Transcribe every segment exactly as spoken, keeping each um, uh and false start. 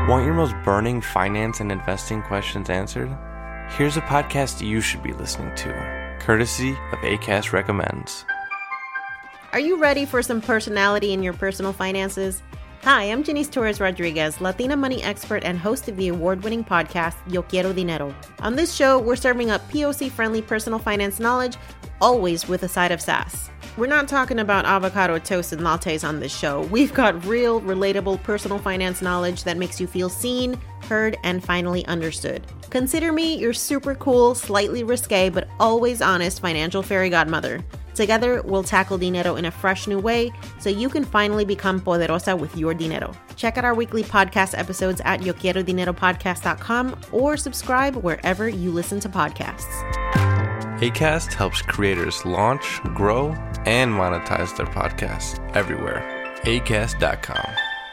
Want your most burning finance and investing questions answered? Here's a podcast you should be listening to, courtesy of Acast Recommends. Are you ready for some personality in your personal finances? Hi, I'm Janice Torres Rodriguez, Latina money expert and host of the award-winning podcast, Yo Quiero Dinero. On this show, we're serving up P O C-friendly personal finance knowledge, always with a side of sass. We're not talking about avocado toast and lattes on this show. We've got real, relatable personal finance knowledge that makes you feel seen, heard, and finally understood. Consider me your super cool, slightly risque, but always honest financial fairy godmother. Together, we'll tackle dinero in a fresh new way so you can finally become poderosa with your dinero. Check out our weekly podcast episodes at yo quiero dinero podcast dot com or subscribe wherever you listen to podcasts. Acast helps creators launch, grow, and monetize their podcasts everywhere. acast dot com.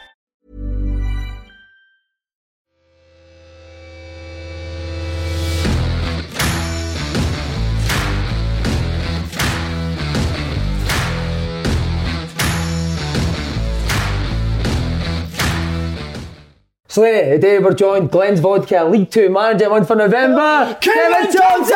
So today we're joined Glens Vodka League two Manager one for November, Kevin Thompson!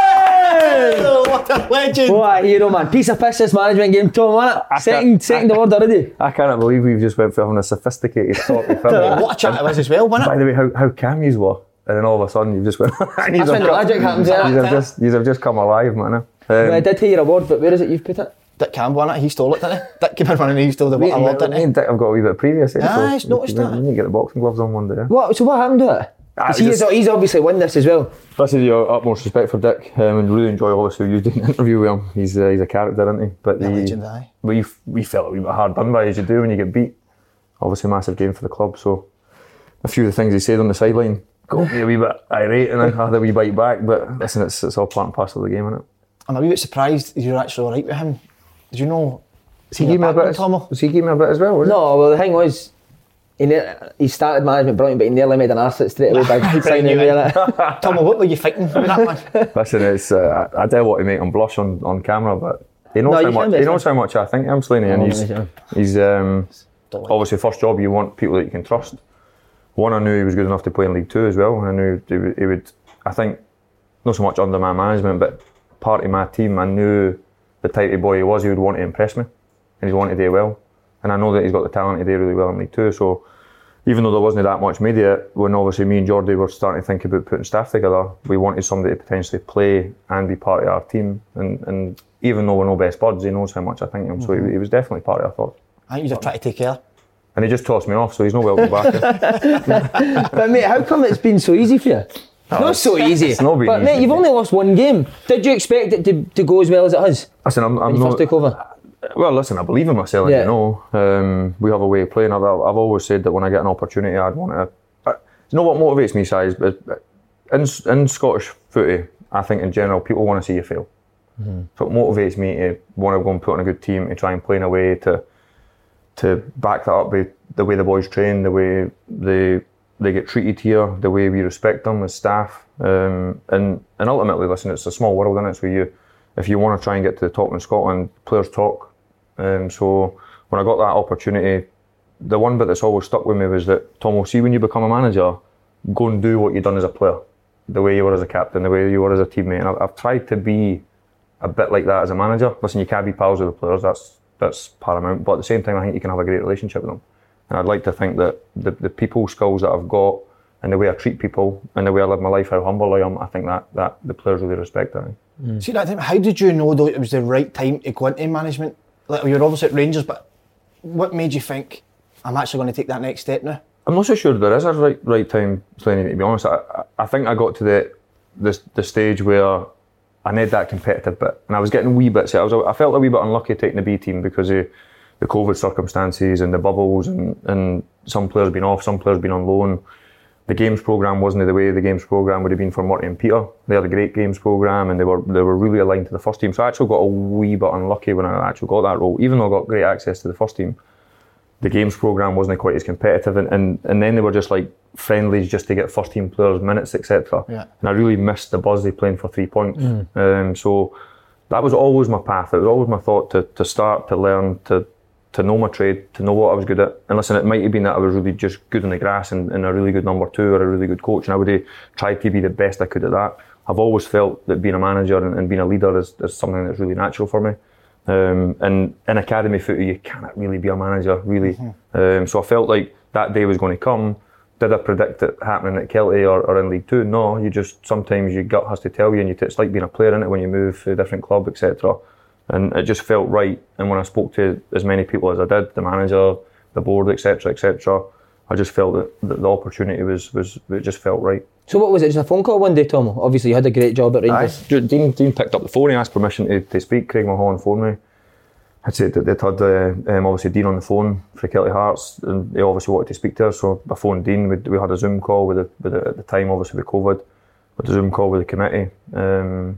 Oh, what a legend! What a hero, man. Piece of piss this management game, Tom, wasn't it? Second, second award already. I cannot believe we've just went for having a sophisticated talk with him. What a chat it was as well, wasn't it? By the way, how, how calm yous were, and then all of a sudden you've just went... That's when the magic happens, Yous yeah. have just, yous have just come alive, man. Um, Well, I did take your award, but where is it you've put it? Dick Campbell, wasn't it? He stole it, didn't he? Dick came in running and he stole the me, award, me didn't he? and Dick have got a wee bit previous, eh? Yeah, so I just noticed you, that. You need to get the boxing gloves on one day. Eh? What? So what happened to it? Ah, 'Cause he just- is, he's obviously won this as well. Listen, your utmost respect for Dick, um, and really enjoy obviously you doing an interview with him. He's uh, he's a character, isn't he? But The the, legend, aye. we we felt a wee bit hard done by, as you do when you get beat. Obviously, massive game for the club. So a few of the things he said on the sideline got me a wee bit irate, and I had a wee bite back. But listen, it's it's all part and parcel of the game, isn't it? I'm a wee bit surprised you're actually alright with him. Did you know? He gave me a bit. Tomo? Was he gave me a bit as well? Was it? No, well the thing was, he, ne- he started management brilliant, but he nearly made an arse it straight away by signing me in it. Tomo, what were you fighting with that one? Listen, it's uh, I, I don't want to make him blush on, on camera, but he knows No, how you much can be, he sir. knows how much I think of him, Slaney, and Oh, he's yeah. he's um, Don't like obviously first job you want people that you can trust. One, I knew he was good enough to play in League Two as well. I knew he would, he would I think not so much under my management, but part of my team. I knew the type of boy he was. He would want to impress me, and he'd want to do well. And I know that he's got the talent to do really well in League Two. So even though there wasn't that much media, when obviously me and Jordy were starting to think about putting staff together, we wanted somebody to potentially play and be part of our team. And, and even though we're no best buds, he knows how much I think of him. So he, he was definitely part of our thoughts. I think you'd have tried to take care. And he just tossed me off, so he's no welcome back. But mate, how come it's been so easy for you? Not so easy. It's not been but mate, easy. you've only lost one game. Did you expect it to, to go as well as it has Listen, I'm, when I'm you not... first took over? Well, listen, I believe in myself, Yeah. you know. Um, we have a way of playing. I've, I've always said that when I get an opportunity, I'd want to... I, you know what motivates me, Si, is in, in Scottish footy, I think in general, people want to see you fail. Mm-hmm. So it motivates me to want to go and put on a good team, to try and play in a way to to back that up with the way the boys train, the way they they get treated here, the way we respect them as staff. Um, and, and ultimately, listen, it's a small world, and it's where you... If you want to try and get to the top in Scotland, players talk. Um, so when I got that opportunity, the one bit that's always stuck with me was that, Tomo, see when you become a manager, go and do what you've done as a player, the way you were as a captain, the way you were as a teammate. And I've, I've tried to be a bit like that as a manager. Listen, you can't be pals with the players, that's that's paramount. But at the same time, I think you can have a great relationship with them. And I'd like to think that the, the people skills that I've got and the way I treat people and the way I live my life, how humble I am, I think that, that the players really respect that. Mm. See that time, how did you know though it was the right time to go into management? Like, you were obviously at Rangers, but what made you think, I'm actually going to take that next step now? I'm not so sure there is a right right time, Slaney, to be honest. I, I think I got to the, the the stage where I need that competitive bit, and I was getting wee bits. I was I felt a wee bit unlucky taking the B team because of the COVID circumstances and the bubbles, and, and some players being off, some players being on loan. The games programme wasn't the way the games programme would have been for Murty and Peter. They had a great games programme, and they were they were really aligned to the first team. So I actually got a wee bit unlucky when I actually got that role, even though I got great access to the first team. The games programme wasn't quite as competitive, and, and, and then they were just like friendlies just to get first team players minutes, et cetera. Yeah. And I really missed the buzz they playing for three points. Mm. Um, so that was always my path. It was always my thought to to start to learn to to know my trade, to know what I was good at. And listen, it might have been that I was really just good on the grass and, and a really good number two or a really good coach, and I would have tried to be the best I could at that. I've always felt that being a manager and, and being a leader is, is something that's really natural for me. Um, and in academy footy, you cannot really be a manager, really. Mm-hmm. Um, so I felt like that day was going to come. Did I predict it happening at Kelty or, or in League Two? No, you just, sometimes your gut has to tell you, and you t- it's like being a player in it when you move to a different club, et cetera. And it just felt right. And when I spoke to as many people as I did, the manager, the board, et cetera, et cetera, I just felt that, that the opportunity was, was, it just felt right. So what was it, just a phone call one day, Tom? Obviously you had a great job at Rangers. Aye. Dean, Dean picked up the phone, he asked permission to, to speak. Craig Mulholland phoned me. I'd said that they'd had uh, um, obviously Dean on the phone for Kelty Hearts, and he obviously wanted to speak to us, so I phoned Dean. We, we had a Zoom call with, the, with the, at the time, obviously with COVID, with a Zoom call with the committee. Um,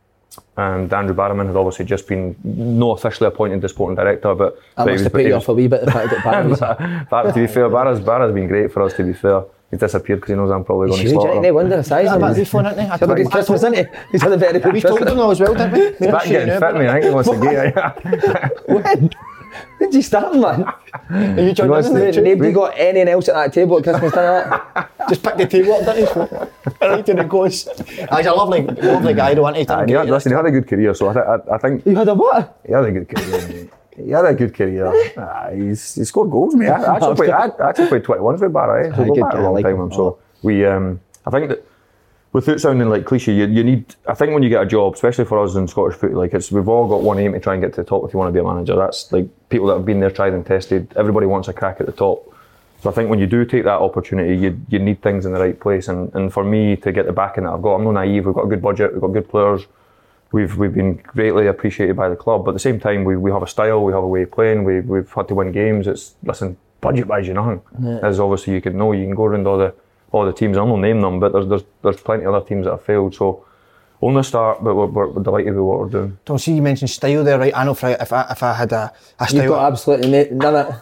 and Andrew Barrowman had obviously just been, no officially appointed the sporting director, but... That but must was, have put you was, off a wee bit, the fact that Barrow was... Barrow, to be fair, Barrow's, Barrow's been great for us, to be fair. He's disappeared because he knows I'm probably going to slaughter him. No wonder the size Yeah, of but him. he's phone, isn't he? He's had a good Christmas, isn't he? He's had a very good We told Christmas. him though as well, didn't we? He's back getting fit, mate. I think he wants to get When? When did you start, man? Are you joining us? Nobody nobody got anything else at that table at Christmas dinner. Just pick the table up, didn't he? Right in it goes. Ah, he's a lovely, lovely guy, don't he? Uh, he had, listen, he had a good career, so I, th- I, I think... You had a what? He had a good career, mate. He had a good career. Uh, he's, he scored goals, mate. I actually played, I actually played twenty-ones with Barra, eh? So Aye, go good back guy, a long like time him. him. So we, um, I think that, without sounding like cliche, you, you need, I think when you get a job, especially for us in Scottish footy, like it's, we've all got one aim to try and get to the top if you want to be a manager. That's like people that have been there, tried and tested. Everybody wants a crack at the top. So I think when you do take that opportunity, you you need things in the right place. And, and for me to get the backing that I've got, I'm not naive. We've got a good budget, we've got good players. We've we've been greatly appreciated by the club, but at the same time, we, we have a style, we have a way of playing. We we've had to win games. It's listen, budget buys you nothing. Yeah. As obviously you can know, you can go around all the all the teams. I won't name them, but there's there's there's plenty of other teams that have failed. So only a start, but we're, we're, we're delighted with what we're doing. Don't see you mentioned style there, right? I know for if I if I had a, a style, You've got absolutely na- none of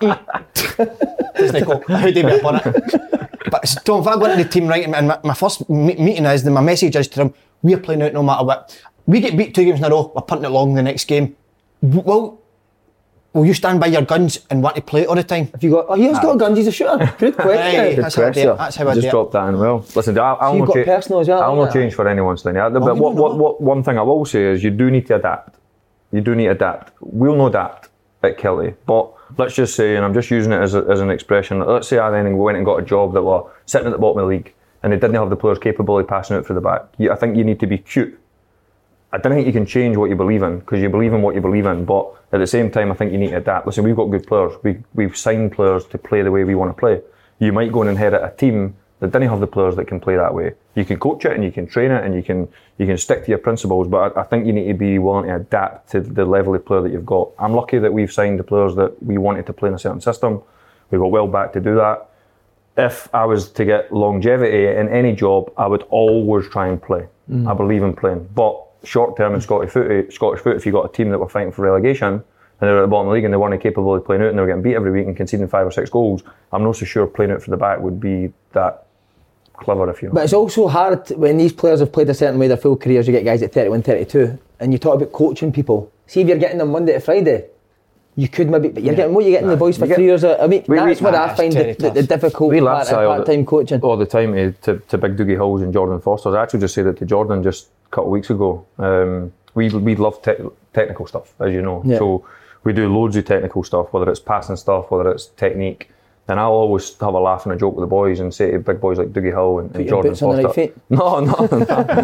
it. doesn't go. How do you be upon it? But Tom, if I go into the team right, and my, my first me- meeting is, then my message is to them: we're playing out no matter what. We get beat two games in a row, we're punting it long the next game. Well, will you stand by your guns and want to play it all the time? Have you got? Oh, he's got guns. He's a shooter. Good question. Aye, Good that's how I do question. it. That's how I do Just it. dropped that in well. Listen, I'll, I'll So you've not got cha- personal as well, I'll haven't not you? change for anyone's thing. Yeah? But you what, know what, that. what, one thing I will say is you do need to adapt. You do need to adapt. We'll not adapt at Kelty, but let's just say, and I'm just using it as, a, as an expression, let's say I then went and got a job that were sitting at the bottom of the league and they didn't have the players capable of passing it through the back. You, I think you need to be cute. I don't think you can change what you believe in because you believe in what you believe in, but at the same time I think you need to adapt. Listen, we've got good players. We, we've signed players to play the way we want to play. You might go and inherit a team that didn't have the players that can play that way. You can coach it and you can train it and you can you can stick to your principles, but I, I think you need to be willing to adapt to the level of player that you've got. I'm lucky that we've signed the players that we wanted to play in a certain system. We got well back to do that. If I was to get longevity in any job, I would always try and play. Mm. I believe in playing. But short term in Scottish foot, Scottish foot, if you got a team that were fighting for relegation and they're at the bottom of the league and they weren't capable of playing out and they were getting beat every week and conceding five or six goals, I'm not so sure playing out for the back would be that clever, if you know. But it's also hard when these players have played a certain way their full careers. You get guys at thirty-one, thirty-two, and you talk about coaching people. See if you're getting them Monday to Friday, you could maybe, but you're yeah. getting what you're getting nah, the boys for get, three years a week. We, That's we, what nah, I find the, the, the difficult we part of part-time coaching. all the time to, to, to Big Dougie Hills and Jordan Foster. I actually just said it to Jordan just a couple of weeks ago. Um, we we love te- technical stuff, as you know. Yeah. So we do loads of technical stuff, whether it's passing stuff, whether it's technique. And I'll always have a laugh and a joke with the boys and say to big boys like Dougie Hill and, and Jordan Foster. Right no, no, no.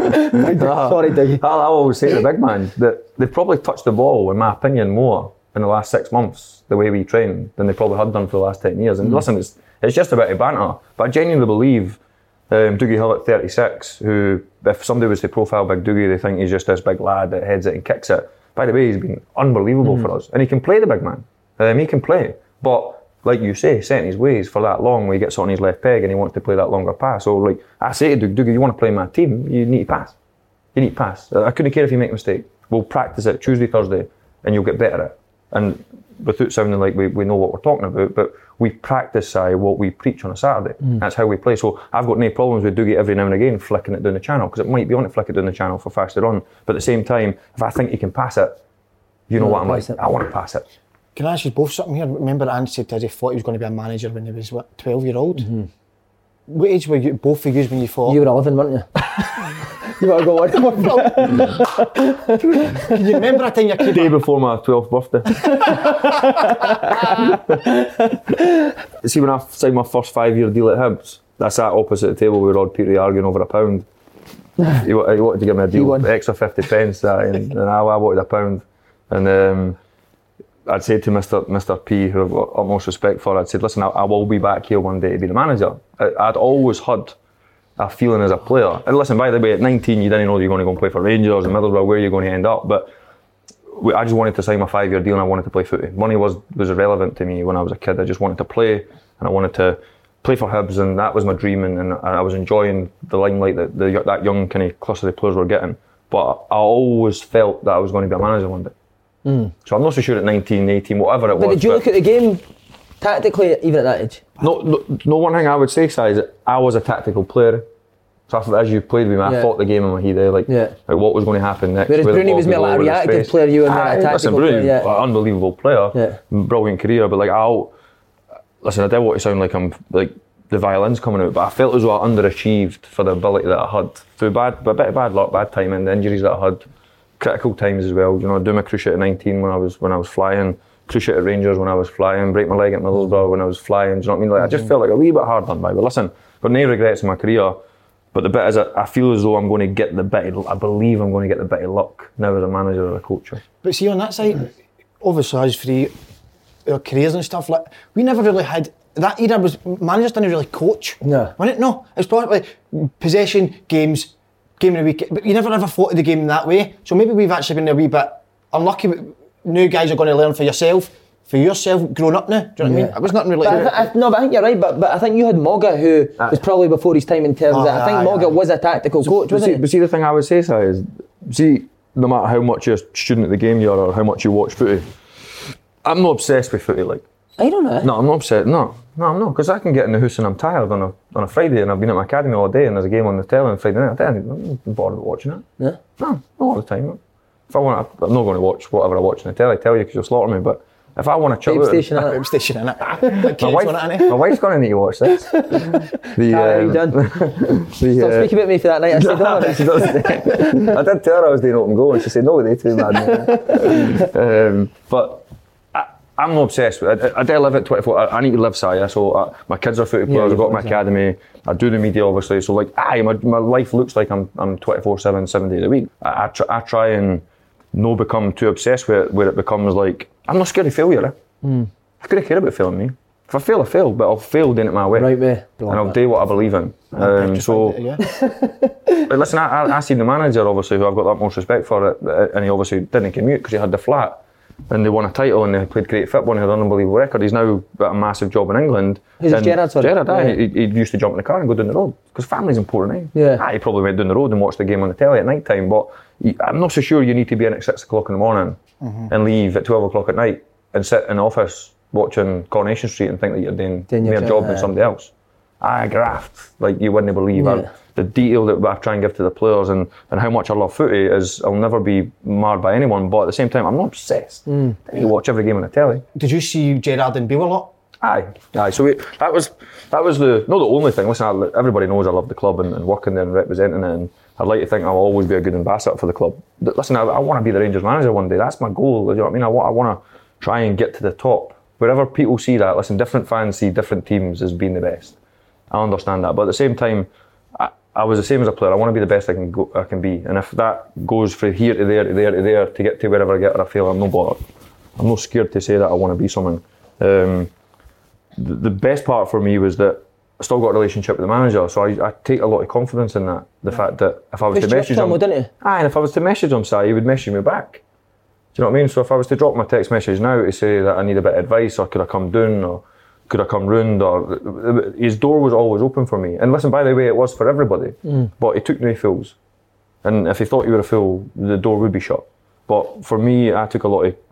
no. Sorry, Dougie. I'll, I'll always say to the big man that they've probably touched the ball, in my opinion, more in the last six months, the way we train, than they probably had done for the last ten years. And mm. listen, it's it's just a bit of banter. But I genuinely believe um, Dougie Hill at thirty-six, who, if somebody was to profile Big Dougie, they think he's just this big lad that heads it and kicks it. By the way, he's been unbelievable mm. for us. And he can play the big man. Um, he can play. But like you say, set in his ways for that long where he gets on his left peg and he wants to play that longer pass. So like I say to Dougie, Dougie, you want to play in my team, you need to pass. You need to pass. I couldn't care if you make a mistake. We'll practice it Tuesday, Thursday, and you'll get better at it. And without sounding like we, we know what we're talking about, but we practice uh, what we preach on a Saturday. Mm. That's how we play. So I've got no problems with Dougie every now and again flicking it down the channel, because it might be on it, flick it down the channel for faster run. But at the same time, if I think he can pass it, you know what I'm like, it. I want to pass it. Can I ask you both something here? Remember Ange said he thought he was going to be a manager when he was, what, twelve year old? Mm-hmm. What age were you, both of you when you thought? You were eleven, weren't you? You got to go on. Can you remember a time your kid... Day before my twelfth birthday. See, when I signed my first five-year deal at Hibs, I sat opposite the table with Rod Peary arguing over a pound. he, wa- he wanted to give me a deal, extra fifty pence, uh, and, and I, I wanted a pound. And um, I'd said to Mister Mister P, who I've got utmost respect for, I'd said, listen, I, I will be back here one day to be the manager. I, I'd always had a feeling as a player. And listen, by the way, at nineteen, you didn't know you were going to go and play for Rangers and Middlesbrough, where you're going to end up. But we, I just wanted to sign my five-year deal and I wanted to play footy. Money was, was irrelevant to me when I was a kid. I just wanted to play and I wanted to play for Hibs, and that was my dream, and, and I was enjoying the limelight that the, that young kind of cluster of players were getting. But I always felt that I was going to be a manager one day. Mm. So I'm not so sure at nineteen, eighteen, whatever it but was. Did you but look at the game tactically, even at that age? No, no, no one thing I would say, Si, is that I was a tactical player. So I, as you played with me, I yeah. fought the game in my head, eh? like, yeah. like what was going to happen next. Whereas Bruni was more like a reactive player, you were more a tactical listen, player. Bruni, Yeah. An unbelievable player, yeah. brilliant career, but like I'll listen. I don't want to sound like I'm like the violins coming out, but I felt as though I underachieved for the ability that I had through bad, a bit of bad luck, bad timing, the injuries that I had, critical times as well. You know, do my cruciate at nineteen when I was when I was flying, cruciate at Rangers when I was flying, break my leg at Middlesbrough when I was flying. Do you know what I mean? Like mm-hmm. I just felt like a wee bit hard done by. But listen, got no regrets in my career. But the bit is, I feel as though I'm going to get the bit. Of, I believe I'm going to get the bit of luck now as a manager or a coach. But see, on that side, obviously, as for our careers and stuff, like we never really had. That era was managers didn't really coach. No. Wasn't it? No. It's probably possession, games, game of the week. But you never ever thought of the game in that way. So maybe we've actually been a wee bit unlucky. But new guys are going to learn for yourself, for yourself, growing up now. Do you know what yeah. I mean? It was nothing really. But I th- I, no, but I think you're right. But but I think you had Mogga, who ah. was probably before his time in terms. Oh, I think aye, Mogga aye. was a tactical so, coach, but wasn't see, he? But see, the thing I would say, Si, is see, no matter how much you're a student at the game you are, or how much you watch footy, I'm not obsessed with footy. Like. I don't know. No, I'm not upset. No, no, I'm not, because I can get in the house and I'm tired on a on a Friday, and I've been at my academy all day, and there's a game on the telly on Friday night. I'm not bothered with watching it. Yeah. No, not all the time. If I want, I'm not going to watch whatever I watch on the telly. I tell you, because you'll slaughter me. But if I want to chill Babe out, station, it. Babe station, innit? my wife, my wife's going to need to watch this. the, ah, um, you done? the, Stop uh, speaking about me for that night. I said, no, she does. I did tell her I was doing open goal, and she said, no, they too mad. um, but. I'm not obsessed with it. I, I do live at twenty-four. I, I need to live, Saya. So I, my kids are footy players. Yeah, I've got my academy. I do the media, obviously. So like, aye, my, my life looks like I'm I'm twenty-four seven, seven days a week. I, I, try, I try and no become too obsessed with it, where it becomes like I'm not scared of failure. Eh? Mm. I couldn't care about failing me. If I fail, I fail. But I'll fail doing it my way. Right way. And I'll do what I believe in. Um, so, it, yeah. But listen, I, I, I seen the manager, obviously, who I've got that most respect for, it, and he obviously didn't commute because he had the flat. And they won a title and they played great football and had an unbelievable record. He's now got a massive job in England. Who's Gerrard, sorry? Gerrard, yeah. aye. He, he used to jump in the car and go down the road because family's important, eh? Yeah. Aye, he probably went down the road and watched the game on the telly at night time, but he, I'm not so sure you need to be in at six o'clock in the morning mm-hmm. and leave at twelve o'clock at night and sit in the office watching Coronation Street and think that you're doing more job, job than somebody else. I graft like you wouldn't believe. Yeah. The detail that I try and give to the players and, and how much I love footy is I'll never be marred by anyone, but at the same time I'm not obsessed. Mm. You watch every game on the telly. Did you see Gerrard and Beale a lot? Aye, aye. So we, that was that was the not the only thing. Listen, I, everybody knows I love the club and, and working there and representing it, and I'd like to think I'll always be a good ambassador for the club. But listen, I, I want to be the Rangers manager one day. That's my goal. You know what I mean? I want I want to try and get to the top. Wherever people see that, listen, different fans see different teams as being the best. I understand that, but at the same time, I, I was the same as a player. I want to be the best I can go, I can be, and if that goes from here to there to there to there to get to wherever I get, or I feel I'm no bothered. I'm not scared to say that I want to be someone. Um, the, the best part for me was that I still got a relationship with the manager, so I, I take a lot of confidence in that. The yeah. fact that if I was Just to message him, him didn't aye, and if I was to message him, say, he would message me back. Do you know what I mean? So if I was to drop my text message now to say that I need a bit of advice, or could I come down, or could I come round, or his door was always open for me. And listen, by the way, it was for everybody, mm. but he took no fools. And if he thought you were a fool, the door would be shut. But for me, I took a lot of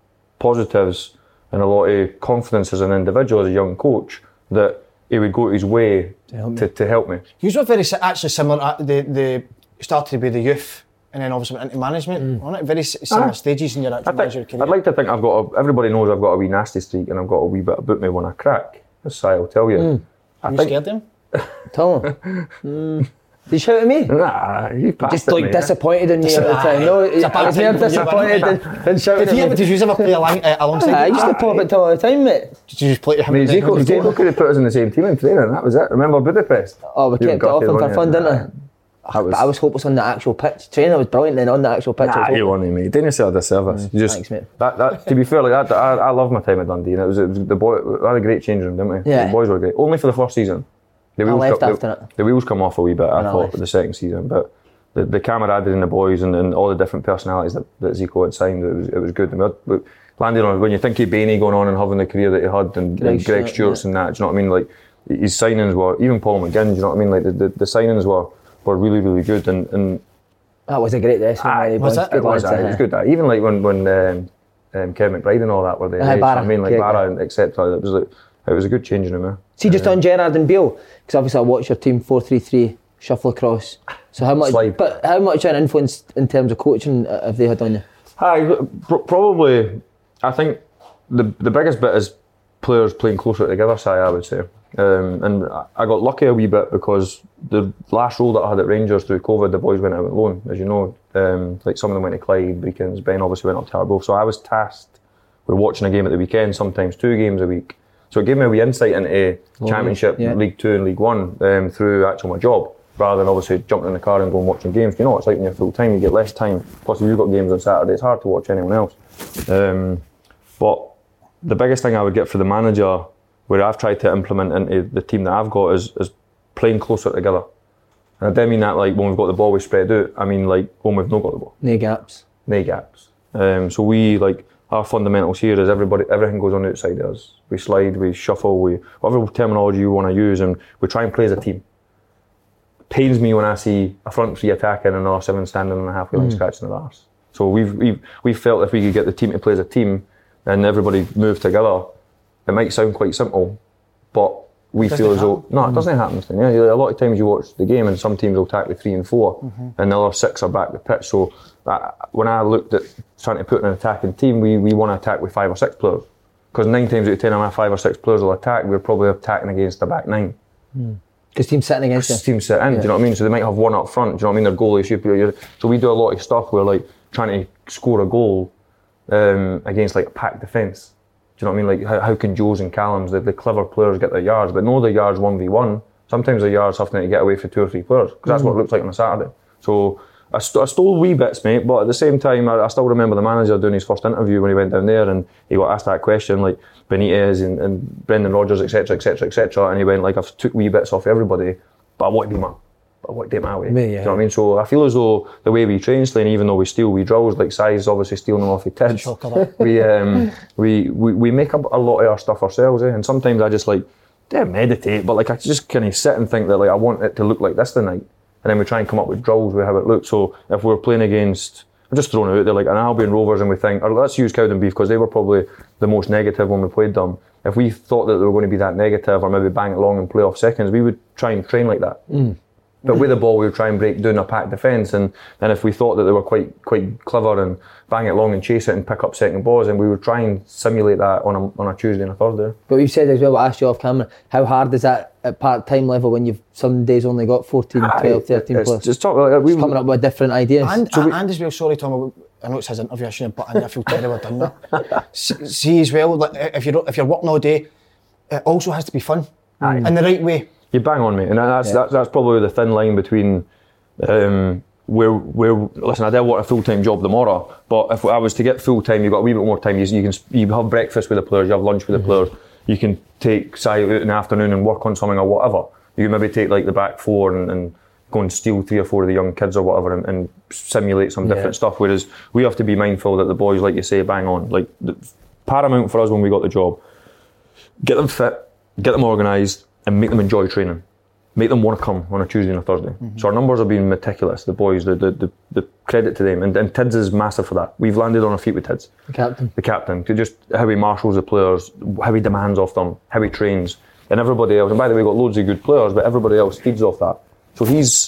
positives and a lot of confidence as an individual, as a young coach, that he would go his way to help me. To, to help me. You were very actually similar. They, they started with the youth and then obviously went into management. Mm. On it, very similar uh, stages in your actual managerial career. I'd like to think I've got. A, everybody knows I've got a wee nasty streak, and I've got a wee bit about me when I crack. That's how I'll tell you. Mm. I Are you think, Hmm. scared of him? Tell him. Mm. Did you shout at me? Nah, you passed Just it, like mate. disappointed in you at the time. No, It's a bad I was time more when you disappointed win, than, than shouting Did you at ever, me. did you ever play along, uh, alongside I him? used to pop it all the time, mate. Did you just play him? I mean, and Zico, then- Zico could have put us in the same team in training. That was it. Remember Budapest? Oh, we You kept it got off it, him for wasn't fun, you? didn't That I? was- But I was hopeless on the actual pitch. Training was brilliant, then on the actual pitch. I was Nah, you hopeless. won, mate. Didn't yourself a disservice. You just Thanks, mate. that, that. To be fair, like that, I, I love my time at Dundee, and it was, it was the boy. We had a great change room, didn't we? Yeah. The boys were great. Only for the first season. The I wheels left co- after the, it. the wheels come off a wee bit. I, I thought left. the second season, but the, the camaraderie in the boys and, and all the different personalities that, that Zico had signed, it was it was good. And we, had, we landed on when you think of Bainey going on and having the career that he had, and Greg and Greg Stewart, Stewart's yeah. and that. Do you know what I mean? Like his signings were even Paul McGinn. Do you know what I mean? Like the, the, the signings were were really really good and. and That was a great dressing room. Aye, really, was boys. it? Good it was, lads, aye, it uh, was good. Aye. Even like when when um, um, Kevin McBride and all that were there. Aye, eh, Barra, I mean, like Keg, Barra and et cetera. It was like it was a good changing room. Eh? See, just on Gerrard and Bale, because obviously I watched your team four three three shuffle across. So how much? Slide. But how much an influence in terms of coaching uh, have they had on you? Aye, pr- probably. I think the the biggest bit is players playing closer together. Say, I would say, um, and I- I got lucky a wee bit because the last role that I had at Rangers through COVID, the boys went out on loan, as you know. Um, like some of them went to Clyde, Beacons, Ben obviously went up to Arbroath. So I was tasked with watching a game at the weekend, sometimes two games a week. So it gave me a wee insight into Championship, yeah. League Two and League One um, through actual my job, rather than obviously jumping in the car and going watching games. You know what it's like when you're full time, you get less time. Plus if you've got games on Saturday, it's hard to watch anyone else. Um, but the biggest thing I would get for the manager, where I've tried to implement into the team that I've got, is, is playing closer together. And I don't mean that like when we've got the ball we spread out, I mean like when we've not got the ball. No gaps. No gaps. Um, so we like our fundamentals here is everybody, everything goes on the outside of us. We slide, we shuffle, we whatever terminology you want to use, and we try and play as a team. It pains me when I see a front three attacking and another seven standing on the halfway line scratching their arse. So we've we've we've felt if we could get the team to play as a team and everybody move together, it might sound quite simple, but we Doesn't feel as happen. though no, it doesn't happen. Yeah, a lot of times you watch the game and some teams will tackle three and four, Mm-hmm. and the other six are back the pitch. So uh, when I looked at trying to put in an attacking team, we we want to attack with five or six players, because nine times out of ten, of my five or six players will attack. We're probably attacking against the back nine. Because team's sitting against you. Teams sit in, do you know what I mean? So they might have one up front, do you know what I mean? Their goalie should be. So we do a lot of stuff where like trying to score a goal um, against like a packed defence. Do you know what I mean? Like how, how can Joes and Callums, the, the clever players, get their yards, but no, the yards one v one. Sometimes the yards have to get away for two or three players, because that's what it looks like on a Saturday. So I, st- I stole wee bits, mate, but at the same time, I, I still remember the manager doing his first interview when he went down there, and he got asked that question, like Benitez and, and Brendan Rodgers, et cetera, et cetera, et cetera, and he went like, I've took wee bits off everybody, but I want to do my, but I want to do it my way. Yeah, Do you yeah. know what I mean? So I feel as though the way we train, Slane, even though we steal wee drills, like Si's obviously stealing them off his tids, Shocker, that. we, um, we we we make up a lot of our stuff ourselves, eh? And sometimes I just like, yeah, meditate, but like I just kind of sit and think that like I want it to look like this tonight, and then we try and come up with drills with how it looks. So if we're playing against, I'm just throwing it out there, like an Albion Rovers, and we think, or let's use Cowden Beef because they were probably the most negative when we played them. If we thought that they were going to be that negative, or maybe bang it long and play off seconds, we would try and train like that. But with the ball, we would try and break down a packed defence, and then if we thought that they were quite quite clever and bang it long and chase it and pick up second balls, and we would try and simulate that on a on a Tuesday and a Thursday. But we've said as well, I asked you off camera, how hard is that at part-time level when you've some days only got fourteen, twelve, thirteen It's players? just talk, like, we, Coming up with different ideas. And, So we- and as well, sorry Tom, I know it's his interview, I shouldn't have butted in, I feel terrible I've done that. See, see as well, like, if you're if you're working all day, it also has to be fun in the right way. You bang on me, and that's Yeah. that's, that's probably the thin line between um, where where listen. I did want a full time job tomorrow, but if I was to get full time, you've got a wee bit more time. You, you can you have breakfast with the players, you have lunch with the players. You can take Si out in the afternoon and work on something or whatever. You can maybe take like the back four and, and go and steal three or four of the young kids or whatever and, and simulate some different Yeah. stuff. Whereas we have to be mindful that the boys, like you say, bang on. Like the, paramount for us when we got the job, get them fit, get them organised, and make them enjoy training. Make them want to come on a Tuesday and a Thursday. Mm-hmm. So our numbers have been meticulous, the boys, the the, the, the credit to them. And, and Tids is massive for that. We've landed on our feet with Tids. The captain. The captain. To just how he marshals the players, how he demands off them, how he trains. And everybody else, and by the way, we've got loads of good players, but everybody else feeds off that. So he's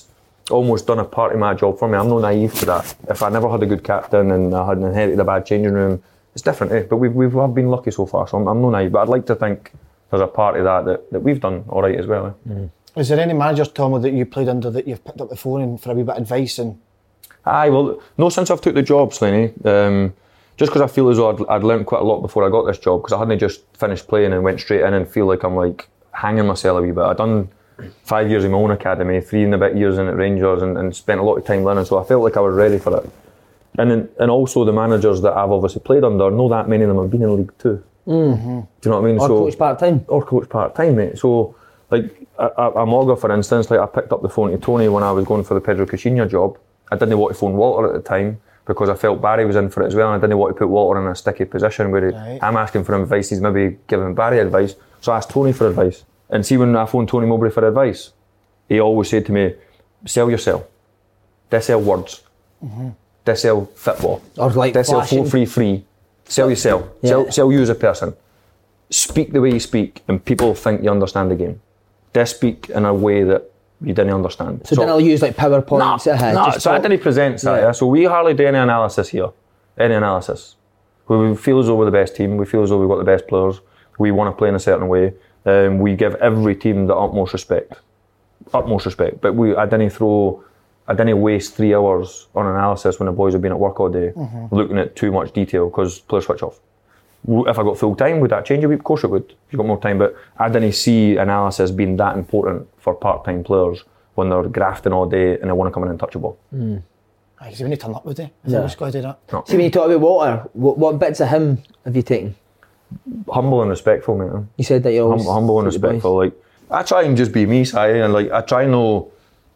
almost done a part of my job for me. I'm not naive to that. If I never had a good captain and I had inherited a bad changing room, it's different, eh? But we've, we've I've been lucky so far, so I'm, I'm not naive. But I'd like to think there's a part of that that, that we've done all right as well. Eh? Mm. Is there any managers, Tomo, that you played under that you've picked up the phone and for a wee bit of advice? And Aye, well, no, since I've took the job, Slaney, um, just because I feel as though I'd, I'd learned quite a lot before I got this job, because I hadn't just finished playing and went straight in and feel like I'm like hanging myself a wee bit. I'd done five years in my own academy, three and a bit years in at Rangers, and, and spent a lot of time learning, so I felt like I was ready for it. And then, and also the managers that I've obviously played under, know that many of them have been in League Two. Mm-hmm. Do you know what I mean? Or so, coach part-time. Or coach part-time, mate. So, like, a, a Mogga, for instance, like I picked up the phone to Tony when I was going for the Pedro Caixinha job. I didn't want to phone Walter at the time because I felt Barry was in for it as well, and I didn't want to put Walter in a sticky position where he, right. I'm asking for advice, he's maybe giving Barry advice. So I asked Tony for advice. And see, when I phoned Tony Mowbray for advice, he always said to me, sell yourself. They sell words. Mm-hmm. They sell football. Or like they sell flashing. four free free. Sell yourself. Yeah. Sell, sell you as a person. Speak the way you speak, and people think you understand the game. They speak in a way that you didn't understand. So, so then I'll use like PowerPoints. No, uh, no just so I talk. didn't present that. Yeah. Yeah. So we hardly do any analysis here. Any analysis. We feel as though we're the best team. We feel as though we've got the best players. We want to play in a certain way. Um, we give every team the utmost respect. Utmost respect. But we, I didn't throw, I didn't waste three hours on analysis when the boys have been at work all day, mm-hmm. looking at too much detail because players switch off. If I got full time, would that change a bit? Of course it would. You've got more time, but I didn't see analysis being that important for part-time players when they're grafting all day and they want to come in and touch a ball. Mm. Aye, because when you turn up with it, is Yeah. always got to do that. No. See, when you talk about Walter, what, what bits of him have you taken? Humble and respectful, mate. You said that you're always Hum, humble and respectful. Like I try and just be me, Si, and like I try and know.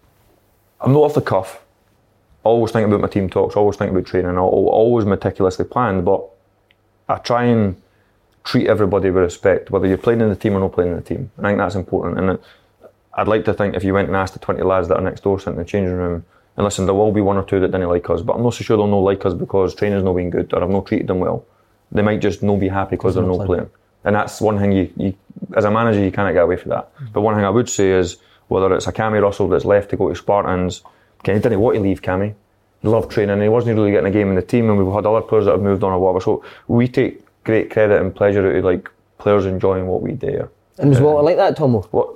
I'm not off the cuff. Always think about my team talks. Always think about training. Always meticulously planned, but I try and treat everybody with respect, whether you're playing in the team or not playing in the team. I think that's important. And I'd like to think if you went and asked the twenty lads that are next door sitting in the changing room, and listen, there will be one or two that didn't like us, but I'm not so sure they'll not like us because training's not been good or I've not treated them well. They might just not be happy because they're not playing. playing. And that's one thing you, you, as a manager, you can't get away from that. Mm-hmm. But one thing I would say is, whether it's a Cammy Russell that's left to go to Spartans, okay, he didn't want to leave Cammy. He loved training and he wasn't really getting a game in the team, and we've had other players that have moved on or whatever. So we take great credit and pleasure out of like players enjoying what we do. And was uh, Walter like that, Tomo? What?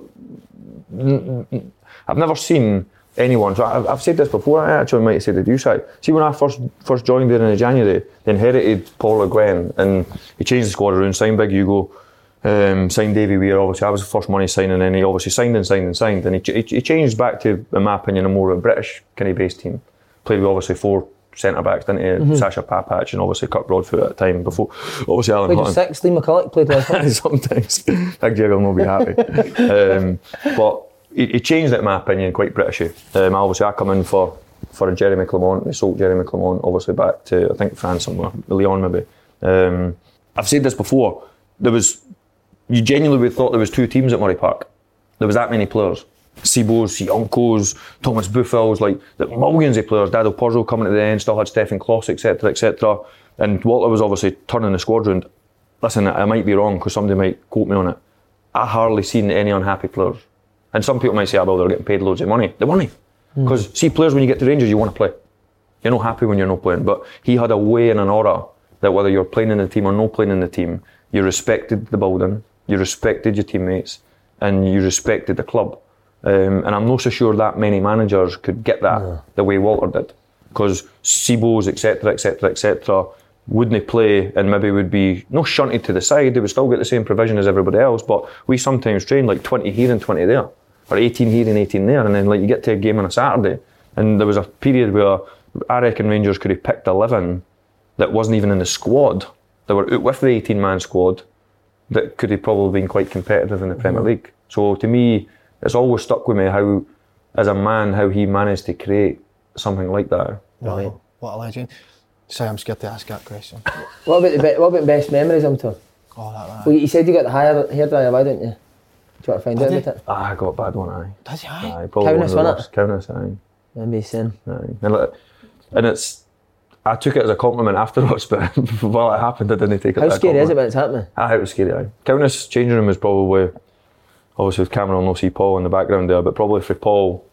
I've never seen anyone, so I've, I've said this before, I actually might have said it to you, Si. See, when I first first joined there in January, they inherited Paul Le Guen and he changed the squad around, signed Big Hugo, um, signed Davy Weir, obviously I was the first money signing, and he obviously signed and signed and signed, and he, he, he changed back to, in my opinion, a more a British kind of based team. Played with obviously four centre-backs, didn't he? Mm-hmm. Sasha Papach and obviously Kirk Broadfoot at the time before, obviously Alan Played Hutton. with six, Lee McCulloch played with him. Sometimes, Big Jigger will not be happy. um, but he, he changed it, in my opinion, quite Britishy. Um, obviously, I come in for for a Jeremy Clement. They sold Jeremy Clement, obviously, back to, I think, France somewhere, Lyon maybe. Um, I've said this before. There was, you genuinely thought there was two teams at Murray Park. There was that many players. Sibos, Yonkos, Thomas Buffels, like the millions of players. Dado Porzo coming to the end, still had Stefan Kloss, et cetera, et cetera. And Walter was obviously turning the squad round. Listen, I might be wrong because somebody might quote me on it. I hardly seen any unhappy players. And some people might say, oh, well, they're getting paid loads of money. They weren't. Because mm. see, players, when you get to Rangers, you want to play. You're not happy when you're not playing. But he had a way and an aura that whether you're playing in the team or not playing in the team, you respected the building, you respected your teammates, and you respected the club. Um, and I'm not so sure that many managers could get that yeah. the way Walter did. Because Sibos, et cetera, et cetera, et cetera, wouldn't play and maybe would be not shunted to the side. They would still get the same provision as everybody else. But we sometimes train like twenty here and twenty there, or eighteen here and eighteen there, and then like you get to a game on a Saturday, and there was a period where I reckon Rangers could have picked eleven that wasn't even in the squad. They were out with the eighteen-man squad that could have probably been quite competitive in the mm-hmm. Premier League. So to me, it's always stuck with me how, as a man, how he managed to create something like that. Right. What a legend. Sorry, I'm scared to ask that question. What about the be- what about best memories, I'm told? Oh, that, that. Well, you said you got the hair hairdryer, why didn't you? Do you want to find Did out you? about it? Ah, I got a bad one, aye. Does he? Aye. Aye, probably Cowness, one of the wasn't worst. Cowness, aye. Maybe sin. Aye. And, like, and it's, I took it as a compliment afterwards, but while it happened, I didn't take it How as a scary is it compliment. when it's happening? Aye, it was scary, aye. Cowness changing room was probably, obviously with Cameron, we'll see Paul in the background there, but probably for Paul,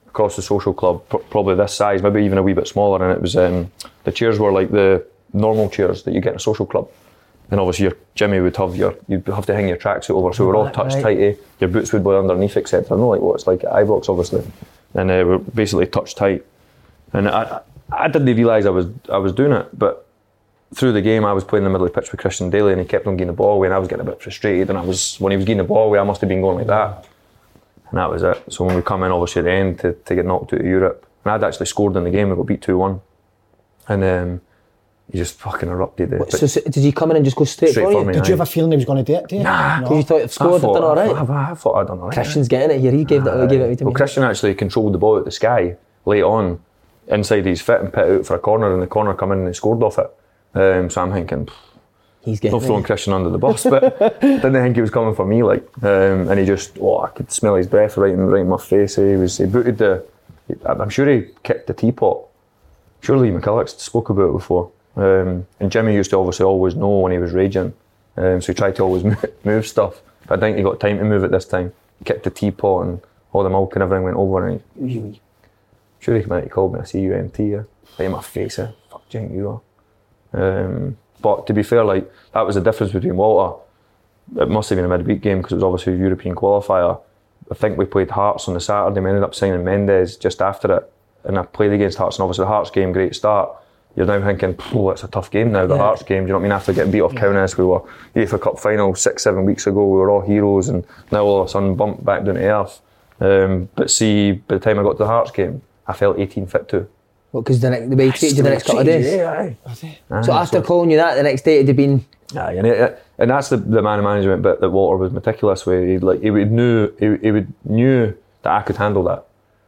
across the social club, pr- probably this size, maybe even a wee bit smaller, and it was um, the chairs were like the normal chairs that you get in a social club. And obviously your Jimmy would have your, you'd have to hang your tracksuit over, so we're all touch right. tighty, your boots would be underneath, et cetera. Not like what it's like at Ibrox, obviously. And uh, we're basically touch tight. And I, I didn't realise I was I was doing it, but through the game I was playing in the middle of the pitch with Christian Daly, and he kept on getting the ball away, and I was getting a bit frustrated, and I was when he was getting the ball away I must have been going like that. And that was it. So when we come in obviously at the end to, to get knocked out of Europe, and I'd actually scored in the game, we got beat two one. And um, he just fucking erupted there. So, so did he come in and just go straight, Straight for for you? me. Did you have a feeling he was going to do it to you? Nah. Because you thought if scored, I've done all right. I, I thought I'd done all right. Christian's getting it here. He gave, that, gave it to me. Well, Christian actually controlled the ball at the sky late on, inside his fit, and put it out for a corner, and the corner come in and he scored off it. Um, so I'm thinking, He's getting not throwing it. Christian under the bus, but didn't think he was coming for me, like. Um, and he just, oh, I could smell his breath right in, right in my face. He was, he booted the, I'm sure he kicked the teapot. Surely McCulloch spoke about it before. Um, and Jimmy used to obviously always know when he was raging, um, so he tried to always move, move stuff. But I think he got time to move it this time. He kicked the teapot and all the milk and everything went over, and he, sure he came out, he called me a C U M T, yeah. Right in my face, yeah. Fuck, do you think you are? Um, but to be fair, like, that was the difference between Walter. It must have been a midweek game because it was obviously a European qualifier. I think we played Hearts on the Saturday. We ended up signing Mendes just after it, and I played against Hearts, and obviously the Hearts game, great start. You're now thinking, oh, it's a tough game now, the Yeah. Hearts game. Do you know what I mean? After getting beat off yeah. Kaunas, we were UEFA Cup final six, seven weeks ago. We were all heroes, and now all of a sudden bumped back down to earth. Um, but see, by the time I got to the Hearts game, I felt eighteen fit too. Well, because the, the way he treated you the next couple of days. Yeah, aye. Aye, So after calling you that, the next day it'd have been. Aye, and, it, and that's the, the man management bit that Walter was meticulous with. He like he would knew he, he would knew that I could handle that.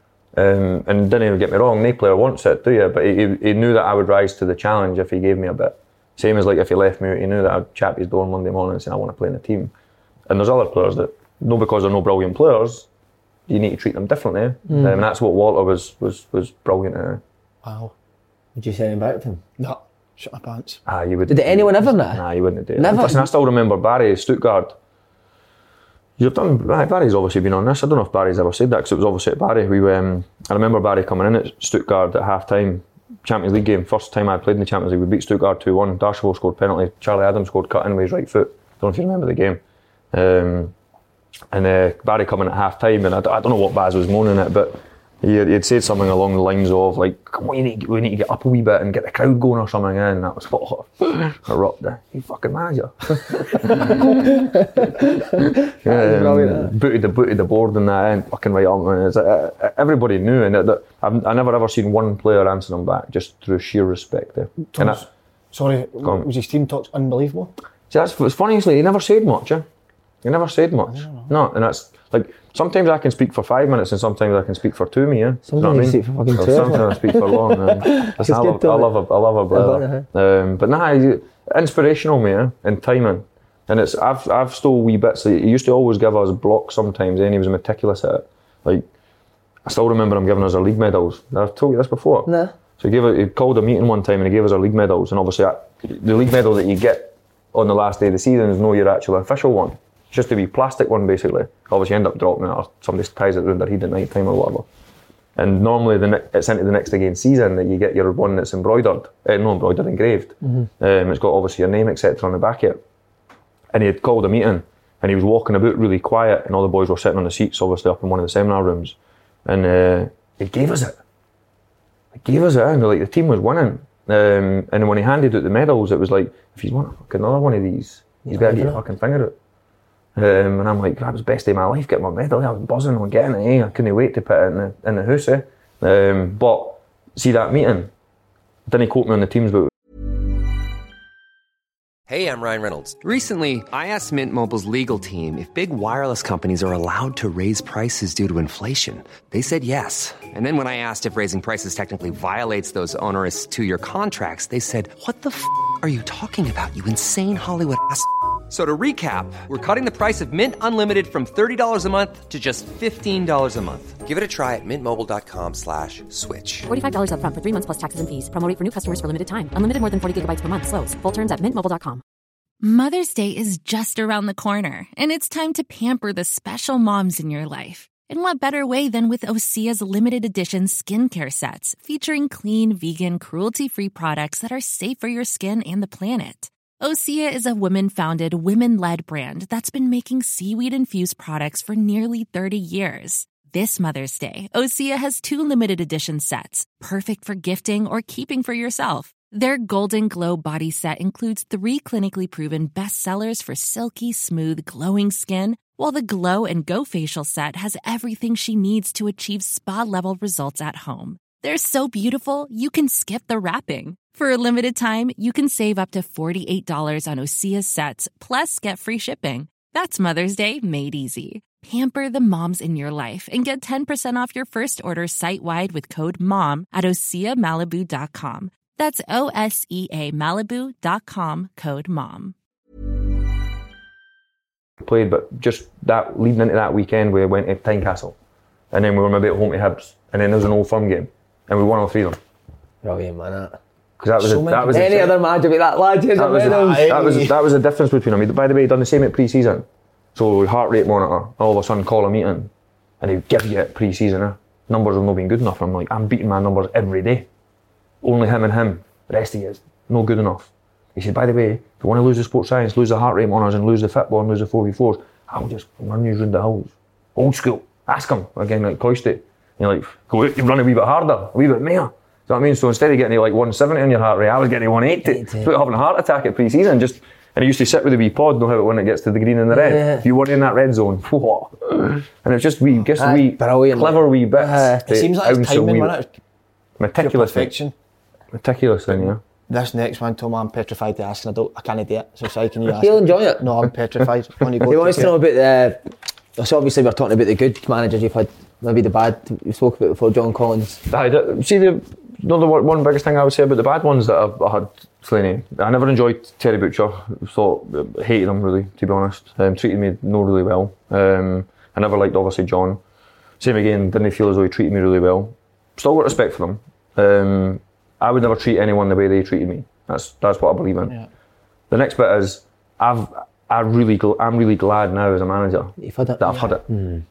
Um, and didn't even get me wrong, no player wants it, do you? But he, he knew that I would rise to the challenge if he gave me a bit. Same as like if he left me out, he knew that I'd chap his door on Monday morning and say I want to play in the team. And there's other players that, no, because they're no brilliant players, you need to treat them differently. Mm. Um, and that's what Walter was was was brilliant at. Wow. Would you send him back to him? No, shut my pants. Ah, you would. Did anyone ever that? Nah, you wouldn't do it. Never. Listen, I still remember Barry Stuttgart. You've done. Barry's obviously been on this. I don't know if Barry's ever said that because it was obviously at Barry. We, um, I remember Barry coming in at Stuttgart at half time, Champions League game. First time I played in the Champions League, we beat Stuttgart two one. Darshavo scored penalty. Charlie Adams scored cut in with his right foot. Don't know if you remember the game. Um, and uh, Barry coming at half time, and I, I don't know what Baz was moaning at, but he had, he had said something along the lines of like, "Come on, you need, we need to get up a wee bit and get the crowd going or something." And that was oh, erupted. You fucking manager. um, booted the booted the board and that, and fucking right up. And it's, uh, everybody knew, and that, I've I never ever seen one player answer him back just through sheer respect. There. And I, sorry, was his team talks unbelievable? See, that's what's funny. Is like, he never said much. Yeah? He never said much. No, and that's like sometimes I can speak for five minutes and sometimes I can speak for two. Me, yeah. Sometimes you know what I mean? speak for fucking two. Sometimes I speak for long. Um, listen, I, love, I love a, I love a brother. Um, but nah, he's inspirational, me, yeah, and timing. And it's I've I've stole wee bits. He used to always give us blocks sometimes, and he was meticulous at it. Like I still remember him giving us our league medals. I've told you this before. No. So he gave it, he called a meeting one time and he gave us our league medals. And obviously, I, the league medal that you get on the last day of the season is no your actual official one. It's just a wee plastic one, basically. Obviously, you end up dropping it or somebody ties it around their head at night time or whatever. And normally, the ne- it's into the next again season that you get your one that's embroidered, uh, no embroidered, engraved. Mm-hmm. Um, it's got obviously your name, et cetera on the back of it. And he had called a meeting and he was walking about really quiet, and all the boys were sitting on the seats, obviously up in one of the seminar rooms. And uh, he gave us it. He gave us it, and like the team was winning. Um, and when he handed out the medals, it was like, if he's won another one of these, he's better get your fucking finger out. Um, and I'm like, that was the best day of my life, getting my medal. I was buzzing on getting it, eh? I couldn't wait to put it in the, in the house, eh? Um, but see that meeting, didn't he quote me on the teams, but Hey, I'm Ryan Reynolds. Recently, I asked Mint Mobile's legal team if big wireless companies are allowed to raise prices due to inflation. They said yes. And then when I asked if raising prices technically violates those onerous two-year contracts, they said, what the f*** are you talking about, you insane Hollywood ass f- So to recap, we're cutting the price of Mint Unlimited from thirty dollars a month to just fifteen dollars a month. Give it a try at mintmobile.com slash switch. forty-five dollars up front for three months plus taxes and fees. Promo rate for new customers for limited time. Unlimited more than forty gigabytes per month. Slows full terms at mint mobile dot com. Mother's Day is just around the corner, and it's time to pamper the special moms in your life. And what better way than with Osea's limited edition skincare sets featuring clean, vegan, cruelty-free products that are safe for your skin and the planet. Osea is a women-founded, women-led brand that's been making seaweed-infused products for nearly thirty years. This Mother's Day, Osea has two limited edition sets, perfect for gifting or keeping for yourself. Their Golden Glow body set includes three clinically proven bestsellers for silky, smooth, glowing skin, while the Glow and Go facial set has everything she needs to achieve spa-level results at home. They're so beautiful, you can skip the wrapping. For a limited time, you can save up to forty-eight dollars on Osea's sets, plus get free shipping. That's Mother's Day made easy. Pamper the moms in your life and get ten percent off your first order site-wide with code MOM at osea malibu dot com. That's O S E A Malibu dot com, code MOM. Played, but just that leading into that weekend, we went to Tynecastle, and then we were maybe at home to Hibs, and then there was an Old Firm game, and we won all three of them. Brilliant, man. That. Because that was So a, many- that was Any a, other match would be that lad. that was, a, that was that was the difference between them. By the way, he done the same at pre-season. So heart rate monitor, all of a sudden call a meeting, and he'd give you it pre-season. Eh? Numbers have not been good enough. I'm like, I'm beating my numbers every day. Only him and him. The rest of you is not good enough. He said, by the way, if you want to lose the sports science, lose the heart rate monitors, and lose the football, and lose the four v fours, I'll just run you round the hills. Old school. Ask him again, like Coisty. And you're like, go out, you run a wee bit harder, a wee bit more. Do you know what I mean? So instead of getting to like one seventy on your heart rate, I was getting to one eighty. It's like having a heart attack at pre-season. Just, and I used to sit with the wee pod, know how it when it gets to the green and the red. Yeah. If you weren't in that red zone, whoa. And it's just wee, just That's wee, brilliant. clever wee bits. Uh, It seems like it's ounce a timing, wee- man. It's Meticulous thing. perfection. Meticulous thing, yeah. This next one, Tom, I'm petrified to ask, and I don't, I can't do it. So, sorry, can you ask? He'll enjoy it. No, I'm petrified. When you go He wants to it. know about the. So obviously we're talking about the good managers you've had. Maybe the bad you spoke about before. John Collins. I d- see the no the one one biggest thing I would say about the bad ones that I've, I had Slaney. I never enjoyed Terry Butcher. Thought hated him really, to be honest. Um, treated me no really well. Um, I never liked obviously John. Same again. Didn't feel as though he treated me really well. Still got respect for them. Um, I would never treat anyone the way they treated me. That's that's what I believe in. Yeah. The next bit is I've I really gl- I'm really glad now as a manager You've had it. that I've had it.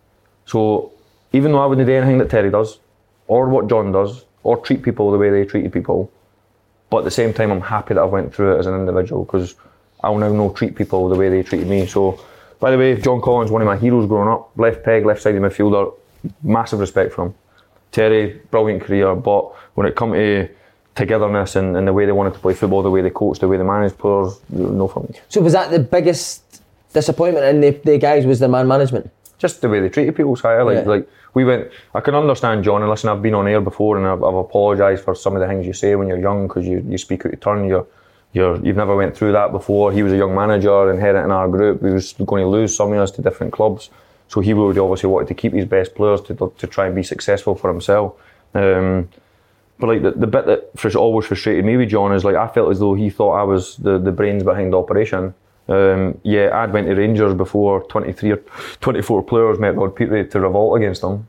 So even though I wouldn't do anything that Terry does, or what John does, or treat people the way they treated people, but at the same time I'm happy that I went through it as an individual because I'll now know treat people the way they treated me. So, by the way, John Collins, one of my heroes growing up, left peg, left sided midfielder, massive respect for him. Terry, brilliant career, but when it come to togetherness and, and the way they wanted to play football, the way they coached, the way they managed players, no for me. So was that the biggest disappointment in the, the guys? Was the man management? Just the way they treated people, so I, like, Yeah. like we went. I can understand John, and listen, I've been on air before, and I've, I've apologised for some of the things you say when you're young because you, you speak out of turn. You're, you're you've never went through that before. He was a young manager inheriting our group. We was going to lose some of us to different clubs, so he would obviously wanted to keep his best players to to try and be successful for himself. Um, but like the, the bit that frus- always frustrated me with John is like I felt as though he thought I was the, the brains behind the operation. Um, yeah, I'd went to Rangers before twenty-three or twenty-four players met Rod Petrie to revolt against them.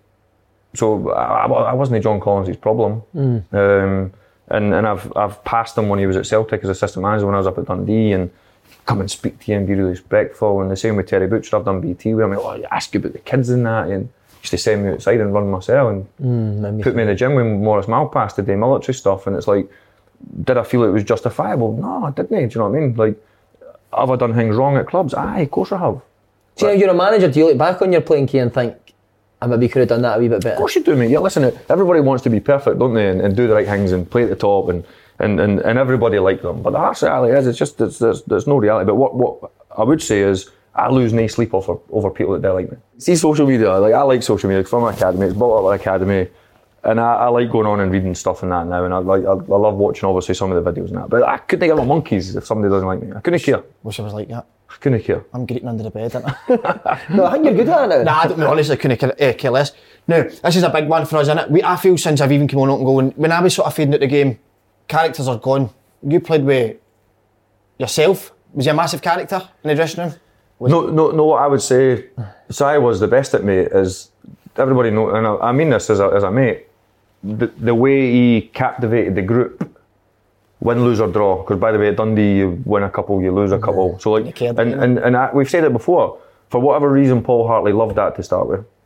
So I, I wasn't John Collins' problem. Mm. Um, and and I've I've passed him when he was at Celtic as assistant manager when I was up at Dundee and come and speak to you and be really respectful. And the same with Terry Butcher, I've done B T with him. Like, oh, I ask you about the kids and that, and used to send me outside and run myself and Mm, put me in the gym with Maurice Malpass to do military stuff. And it's like, did I feel it was justifiable? No, I didn't. Do you know what I mean? Like, have I done things wrong at clubs? Aye, of course I have. See, now you're a manager. Do you look back on your playing key and think, I maybe could have done that a wee bit better? Of course you do, mate. Yeah, listen, everybody wants to be perfect, don't they? And, and do the right things and play at the top, and and, and, and everybody like them. But the harsh reality is, it's just it's, there's there's no reality. But what, what I would say is, I lose no sleep over over people that don't like me. See, social media, like I like social media. It's from my academy. It's built up my academy, and I, I like going on and reading stuff and that now. And I like I, I love watching obviously some of the videos and that. But I couldn't give a monkeys if somebody doesn't like me. I couldn't care. Wish I was like that. I couldn't care. I'm greeting under the bed, aren't I? No, I think you're good at it now. Nah, I don't, honestly couldn't care, eh, care less. Now, this is a big one for us, isn't it? We, I feel since I've even come on up and going, when I was sort of fading out the game, characters are gone. You played with yourself. Was you a massive character in the dressing room? Was No, no, no. What I would say, Si was the best at me. Is everybody know? And I, I mean this as a as a mate. The, the way he captivated the group, win, lose or draw. Because by the way, at Dundee you win a couple, you lose a couple. So like, You cared, and didn't and and I, we've said it before. For whatever reason, Paul Hartley loved that to start with.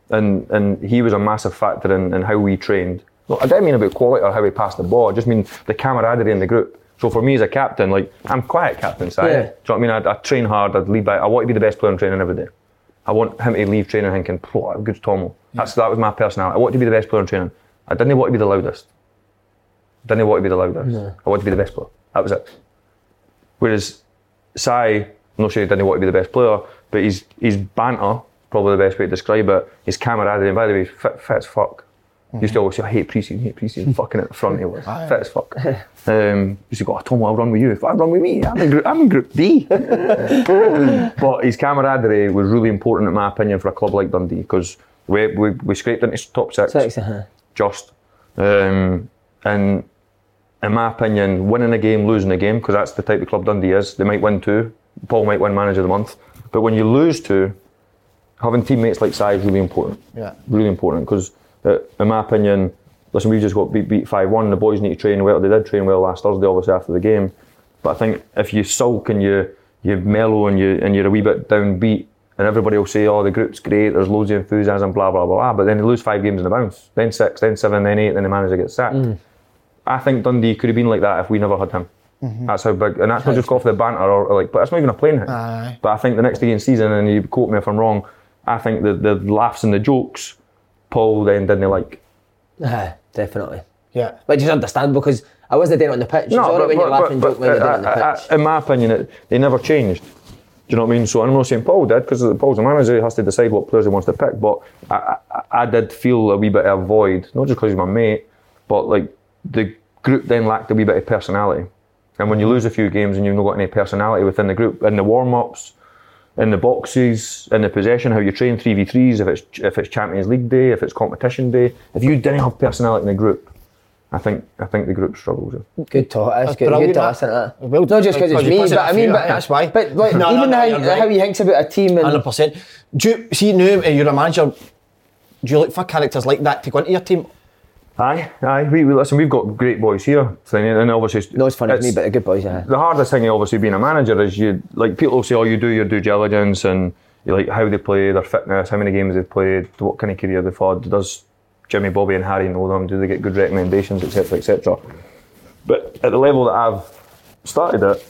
and and he was a massive factor in, in how we trained. Look, I didn't mean about quality or how we passed the ball. I just mean the camaraderie in the group. So for me as a captain, like I'm quiet captain side. Yeah. Do you know what I mean? I, I train hard. I'd lead by. I want to be the best player in training every day. I want him to leave training thinking, "Oh, good Tomo." That's that was my personality. I want to be the best player in training. I didn't want to be the loudest. I didn't want to be the loudest. No. I want to be the best player. That was it. Whereas Si, I'm not sure he didn't want to be the best player, but his his banter, probably the best way to describe it, his camaraderie, and by the way, fit, fit as fuck. Mm-hmm. Used to always say, I hate pre-season, hate pre-season, fucking at the front he was, fit as fuck. Um, used to go, oh, Tomo, I'll run with you. If I run with me, I'm in group, I'm in group D. But his camaraderie was really important, in my opinion, for a club like Dundee, because we, we we scraped into top six, six uh-huh. just. Um, and in my opinion, winning a game, losing a game, because that's the type of club Dundee is. They might win two, Paul might win Manager of the Month, but when you lose two, having teammates like Si is really important. Yeah. Really important, because uh, in my opinion, listen, we just got beat, beat five one, the boys need to train well. They did train well last Thursday, obviously, after the game. But I think if you sulk and you, you mellow and, you, and you're a wee bit downbeat, and everybody will say, oh, the group's great, there's loads of enthusiasm, blah, blah, blah, blah, but then they lose five games in the bounce, then six, then seven, then eight, then the manager gets sacked. Mm. I think Dundee could have been like that if we never had him. Mm-hmm. That's how big, and that's not just off the banter, or, or like, but that's not even a playing hit. Aye. But I think the next day in season, and you quote me if I'm wrong, I think the, the laughs and the jokes, Paul then didn't like. Aye, definitely. Yeah. Which is understandable, because I wasn't doing it on the pitch. No, it's but, when but, you're laughing but, joke when you're doing it on the I, pitch. I, in my opinion, it, they never changed. Do you know what I mean? So I'm not saying Paul did, because Paul's the manager, he has to decide what players he wants to pick, but I, I, I did feel a wee bit of a void, not just because he's my mate, but like the group then lacked a wee bit of personality. And when you lose a few games and you've not got any personality within the group, in the warm-ups, in the boxes, in the possession, how you train three v threes, if it's if it's Champions League day, if it's competition day, if you didn't have personality in the group, I think I think the group struggles. Good talk, that's, that's good, good to listen to that. Well, not just because it's me, but I mean, but that's why. But like, no, even no, no, how, right. how he thinks about a team. And one hundred percent. Do you see now, you're a manager, do you look for characters like that to go into your team? Aye, aye. We, we listen. We've got great boys here, and obviously, no, it's funny to me, but they're good boys. Yeah. The hardest thing, obviously, being a manager is you like people will say, "Oh, you do your due diligence and you like how they play, their fitness, how many games they've played, what kind of career they've had. Does Jimmy, Bobby, and Harry know them? Do they get good recommendations, et cetera, et cetera" But at the level that I've started at,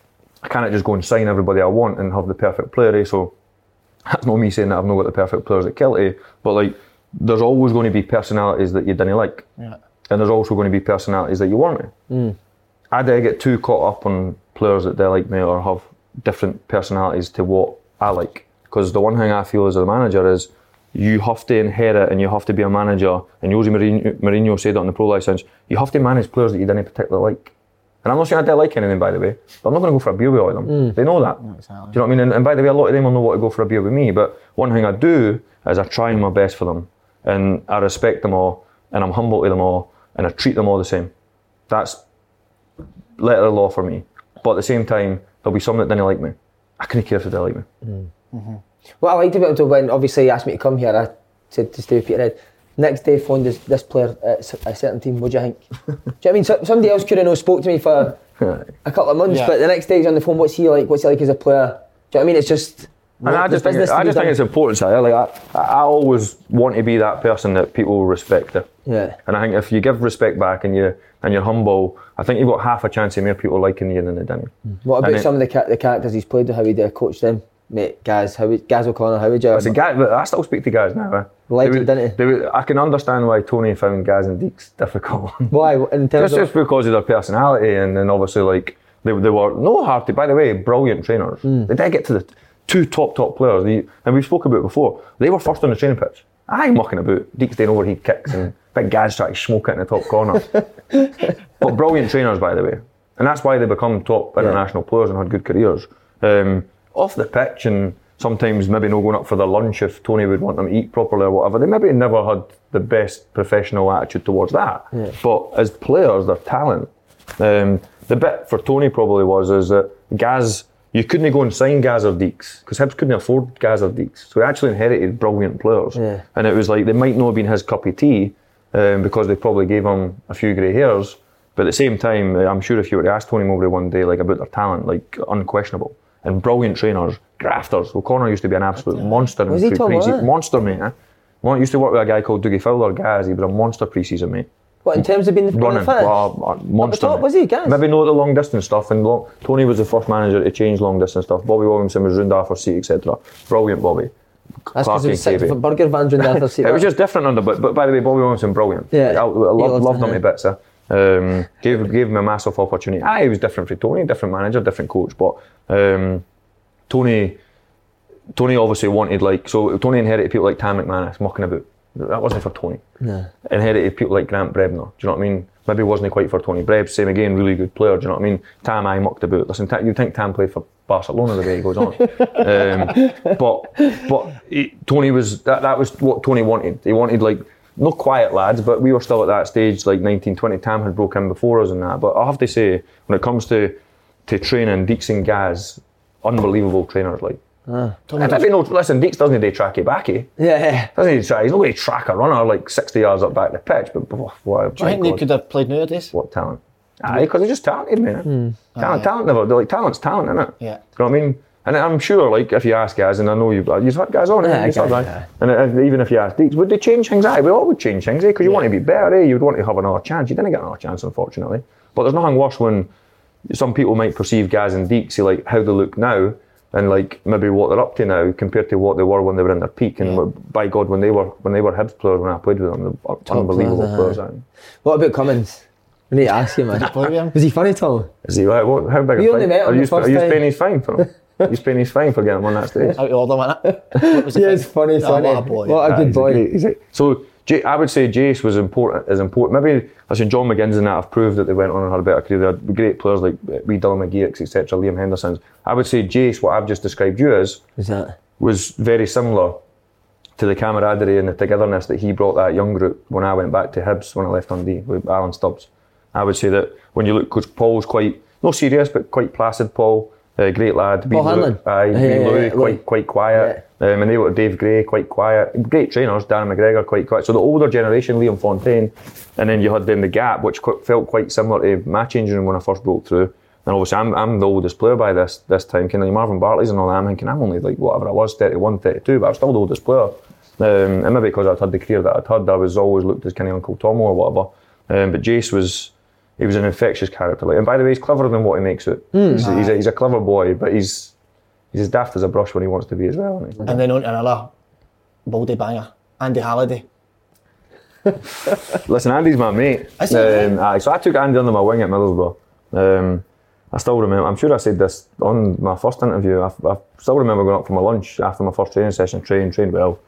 I can't just go and sign everybody I want and have the perfect player. So that's not me saying that I've not got the perfect players at Kilty, but like. There's always going to be personalities that you didn't like, yeah. and there's also going to be personalities that you want me. Mm. I did get too caught up on players that they like me or have different personalities to what I like. Because the one thing I feel as a manager is you have to inherit and you have to be a manager. And Jose Mourinho, Mourinho said it on the pro license. You have to manage players that you didn't particularly like. And I'm not saying I didn't like anything, by the way, but I'm not going to go for a beer with all of them. Mm. They know that. Exactly. Do you know what I mean? And, and by the way, a lot of them will know what to go for a beer with me. But one thing I do is I try my best for them. And I respect them all, and I'm humble to them all, and I treat them all the same. That's letter of law for me. But at the same time, there'll be some that didn't like me. I couldn't care if they didn't like me. Mm. Mm-hmm. What I liked about it when obviously he asked me to come here, I said to stay with Peterhead. Next day, phoned this, this player at a certain team. What do you think? Do you know what I mean? So, somebody else could have not spoke to me for a couple of months, yeah. but the next day he's on the phone. What's he like? What's he like as a player? Do you know what I mean? It's just. And I just, think, I just think it's important, Saya. Like I, I always want to be that person that people respect. It. Yeah. And I think if you give respect back and you and you're humble, I think you've got half a chance of more people liking you than they didn't. What about and some it, of the the characters he's played with? How would you coach them, mate? Gaz, how would, Gaz O'Connor? How would you? Listen, Gaz, I still speak to Gaz now. Eh? Legend, didn't he? They would, I can understand why Tony found Gaz and Deeks difficult. Why? In terms just, of... just because of their personality and then obviously like they they were no hard to. By the way, brilliant trainers. Mm. They did get to the. Two top, top players, and we've spoken about it before, they were first on the training pitch. I'm mucking about, Deeks doing overhead kicks and big Gaz trying to smoke it in the top corner. But brilliant trainers, by the way. And that's why they become top yeah. international players and had good careers. Um, off the pitch and sometimes maybe not going up for their lunch if Tony would want them to eat properly or whatever, they maybe never had the best professional attitude towards that. Yeah. But as players, their talent. Um, the bit for Tony probably was is that Gaz, you couldn't go and sign Gaz or Deeks because Hibs couldn't afford Gaz or Deeks. So he actually inherited brilliant players. Yeah. And it was like, they might not have been his cup of tea um, because they probably gave him a few grey hairs. But at the same time, I'm sure if you were to ask Tony Mowbray one day like about their talent, like unquestionable. And brilliant trainers, grafters. O'Connor used to be an absolute monster. Was he talking about Monster, mate. Eh? I used to work with a guy called Dougie Fowler, Gaz. He was a monster pre-season, mate. What, in terms of being the Running, finish? well, monster. Top, was he, Gaz? Maybe not the long distance stuff. And long, Tony was the first manager to change long distance stuff. Bobby Williamson was round after seat, et cetera. Brilliant, Bobby. That's because it was six Clarky, burger vans round after seat. It was just different under, but, but by the way, Bobby Williamson, brilliant. Yeah, I, I loved, loved him him. to bits. Eh? Um, gave gave him a massive opportunity. Aye, he was different from Tony, different manager, different coach. But um, Tony, Tony obviously wanted like so. Tony inherited people like Tam McManus mucking about. That wasn't for Tony. No. Inherited people like Grant Brebner. Do you know what I mean? Maybe wasn't quite for Tony. Breb, same again, really good player. Do you know what I mean? Tam, I mucked about. Listen, you'd think Tam played for Barcelona the way he goes on. um, but but he, Tony was that. That was what Tony wanted. He wanted like no quiet lads, but we were still at that stage, like nineteen, twenty. Tam had broke in before us and that. But I have to say, when it comes to to training, Deeks and Gaz, unbelievable trainers. Like. Ah. And if you know, listen, Deeks doesn't do tracky backy. Yeah. Doesn't he try? He's not going to track a runner like sixty yards up back the pitch. But oh, what, Do you think God, they could have played nowadays? What talent? Aye, because they're just talented, man. Hmm. Talent, Aye. talent never. They're like talent's talent, isn't it? Yeah. Do you know what I mean? And I'm sure, like, if you ask guys, and I know you've you've had guys on, Yeah, you've had guys, guys. yeah. And if, even if you ask Deeks, would they change things? Aye, we all would change things, eh? Because you want to be better, eh? You'd want to have another chance. You didn't get another chance, unfortunately. But there's nothing worse when some people might perceive Gaz and Deeks, see, like how they look now, and like maybe what they're up to now compared to what they were when they were in their peak. And Yeah. by God, when they were when they were Hibs players, when I played with them, they were Top unbelievable players, players. aye. aye. What about Cummins? We need to ask him, man. play with him? Was he funny, Tom? Is he right? What, how big We a only fine? met him Are you, the first are you time. paying his fine for him? Are you paying his fine for getting him on that stage? Out of order, man. What was the Yeah, thing? it's funny, Oh, funny. what a boy. What a Aye, good he's a boy. great- he's a- so J- I would say Jace was important. Is important. Maybe listen, John McGinns and that have proved that they went on and had a better career. They had great players like wee Dylan McGeoch, et cetera. Liam Henderson's. I would say Jace, what I've just described you as, Was that? was very similar to the camaraderie and the togetherness that he brought that young group when I went back to Hibs when I left Dundee with Alan Stubbs. I would say that when you look, because Paul's quite, not serious, but quite placid, Paul, uh, great lad. Paul Hanlon? Aye, Yeah, Wee yeah, Louis, yeah, quite, Louis. quite quiet. Um, and they were Dave Gray, quite quiet. Great trainers, Darren McGregor, quite quiet. So the older generation, Liam Fontaine, and then you had then the gap, which qu- felt quite similar to my changing room when I first broke through. And obviously I'm, I'm the oldest player by this this time, kind of Marvin Bartley's and all that. I'm thinking I'm only like whatever I was, thirty-one, thirty-two, but I was still the oldest player. Um, and maybe because I'd had the career that I'd had, I was always looked as kind of Uncle Tom or whatever. Um, but Jace was, he was an infectious character. Like, and by the way, he's cleverer than what he makes it. He's, he's, a, he's a clever boy, but he's he's as daft as a brush when he wants to be as well. Isn't he? And then on to another baldy banger, Andy Halliday. Listen, Andy's my mate. Is he? Um, aye, so I took Andy under my wing at Middlesbrough. Um, I still remember, I'm sure I said this on my first interview, I, I still remember going up for my lunch after my first training session, trained, trained well.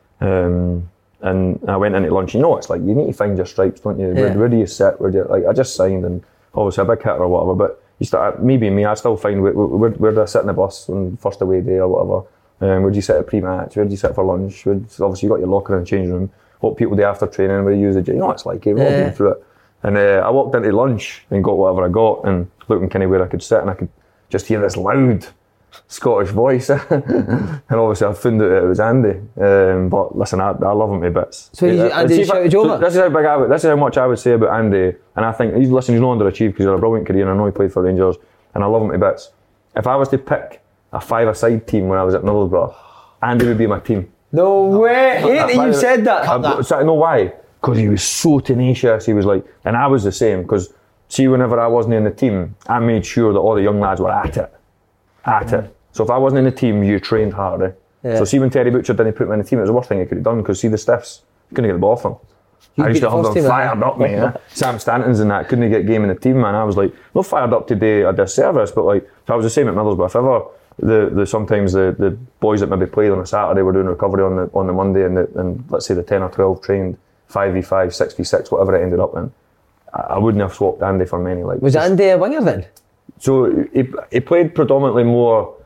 Um, and I went into lunch, you know, it's like, you need to find your stripes, don't you? Where, Yeah. where do you sit? Where do you, like, I just signed and obviously a big hitter or whatever, but you start, me being me, I still find where, where, where do I sit in the bus on the first away day or whatever? Um, where do you sit at pre-match? Where do you sit for lunch? Where, obviously you got your locker in the changing room. What people do after training, where you use the gym, you know what it's like, we've all Yeah. been through it. And uh, I walked into lunch and got whatever I got and looking kind of where I could sit and I could just hear this loud Scottish voice. And obviously I found out it was Andy. Um, but listen, I, I love him to bits. So you- Uh, Andy see if I- shouted you so over? This is how big I would, this is how much I would say about Andy. And I think, he's listen, he's not underachieved because he's had a brilliant career and I know he played for Rangers and I love him to bits. If I was to pick a five-a-side team when I was at Middlesbrough, Andy would be my team. No way! Hate that By you the- said that. I, so I know why. Because he was so tenacious. He was like, and I was the same. Because see, whenever I wasn't in the team, I made sure that all the young lads were at it, at it. So if I wasn't in the team, you trained harder. Yeah. So see, when Terry Butcher didn't put me in the team, it was the worst thing he could have done. Because see, the stiffs couldn't get the ball from him. I beat used to the have first them team, fired eh? up, mate. eh? Sam Stanton's and that couldn't get game in the team, man. I was like, not fired up today a disservice, but like, so I was the same at Middlesbrough. If ever the, the sometimes the, the boys that maybe played on a Saturday were doing recovery on the on the Monday, and the, and let's say the ten or twelve trained five v five, six v six, whatever it ended up in, I, I wouldn't have swapped Andy for many. Like, Was just- Andy a winger then? So he, he played predominantly more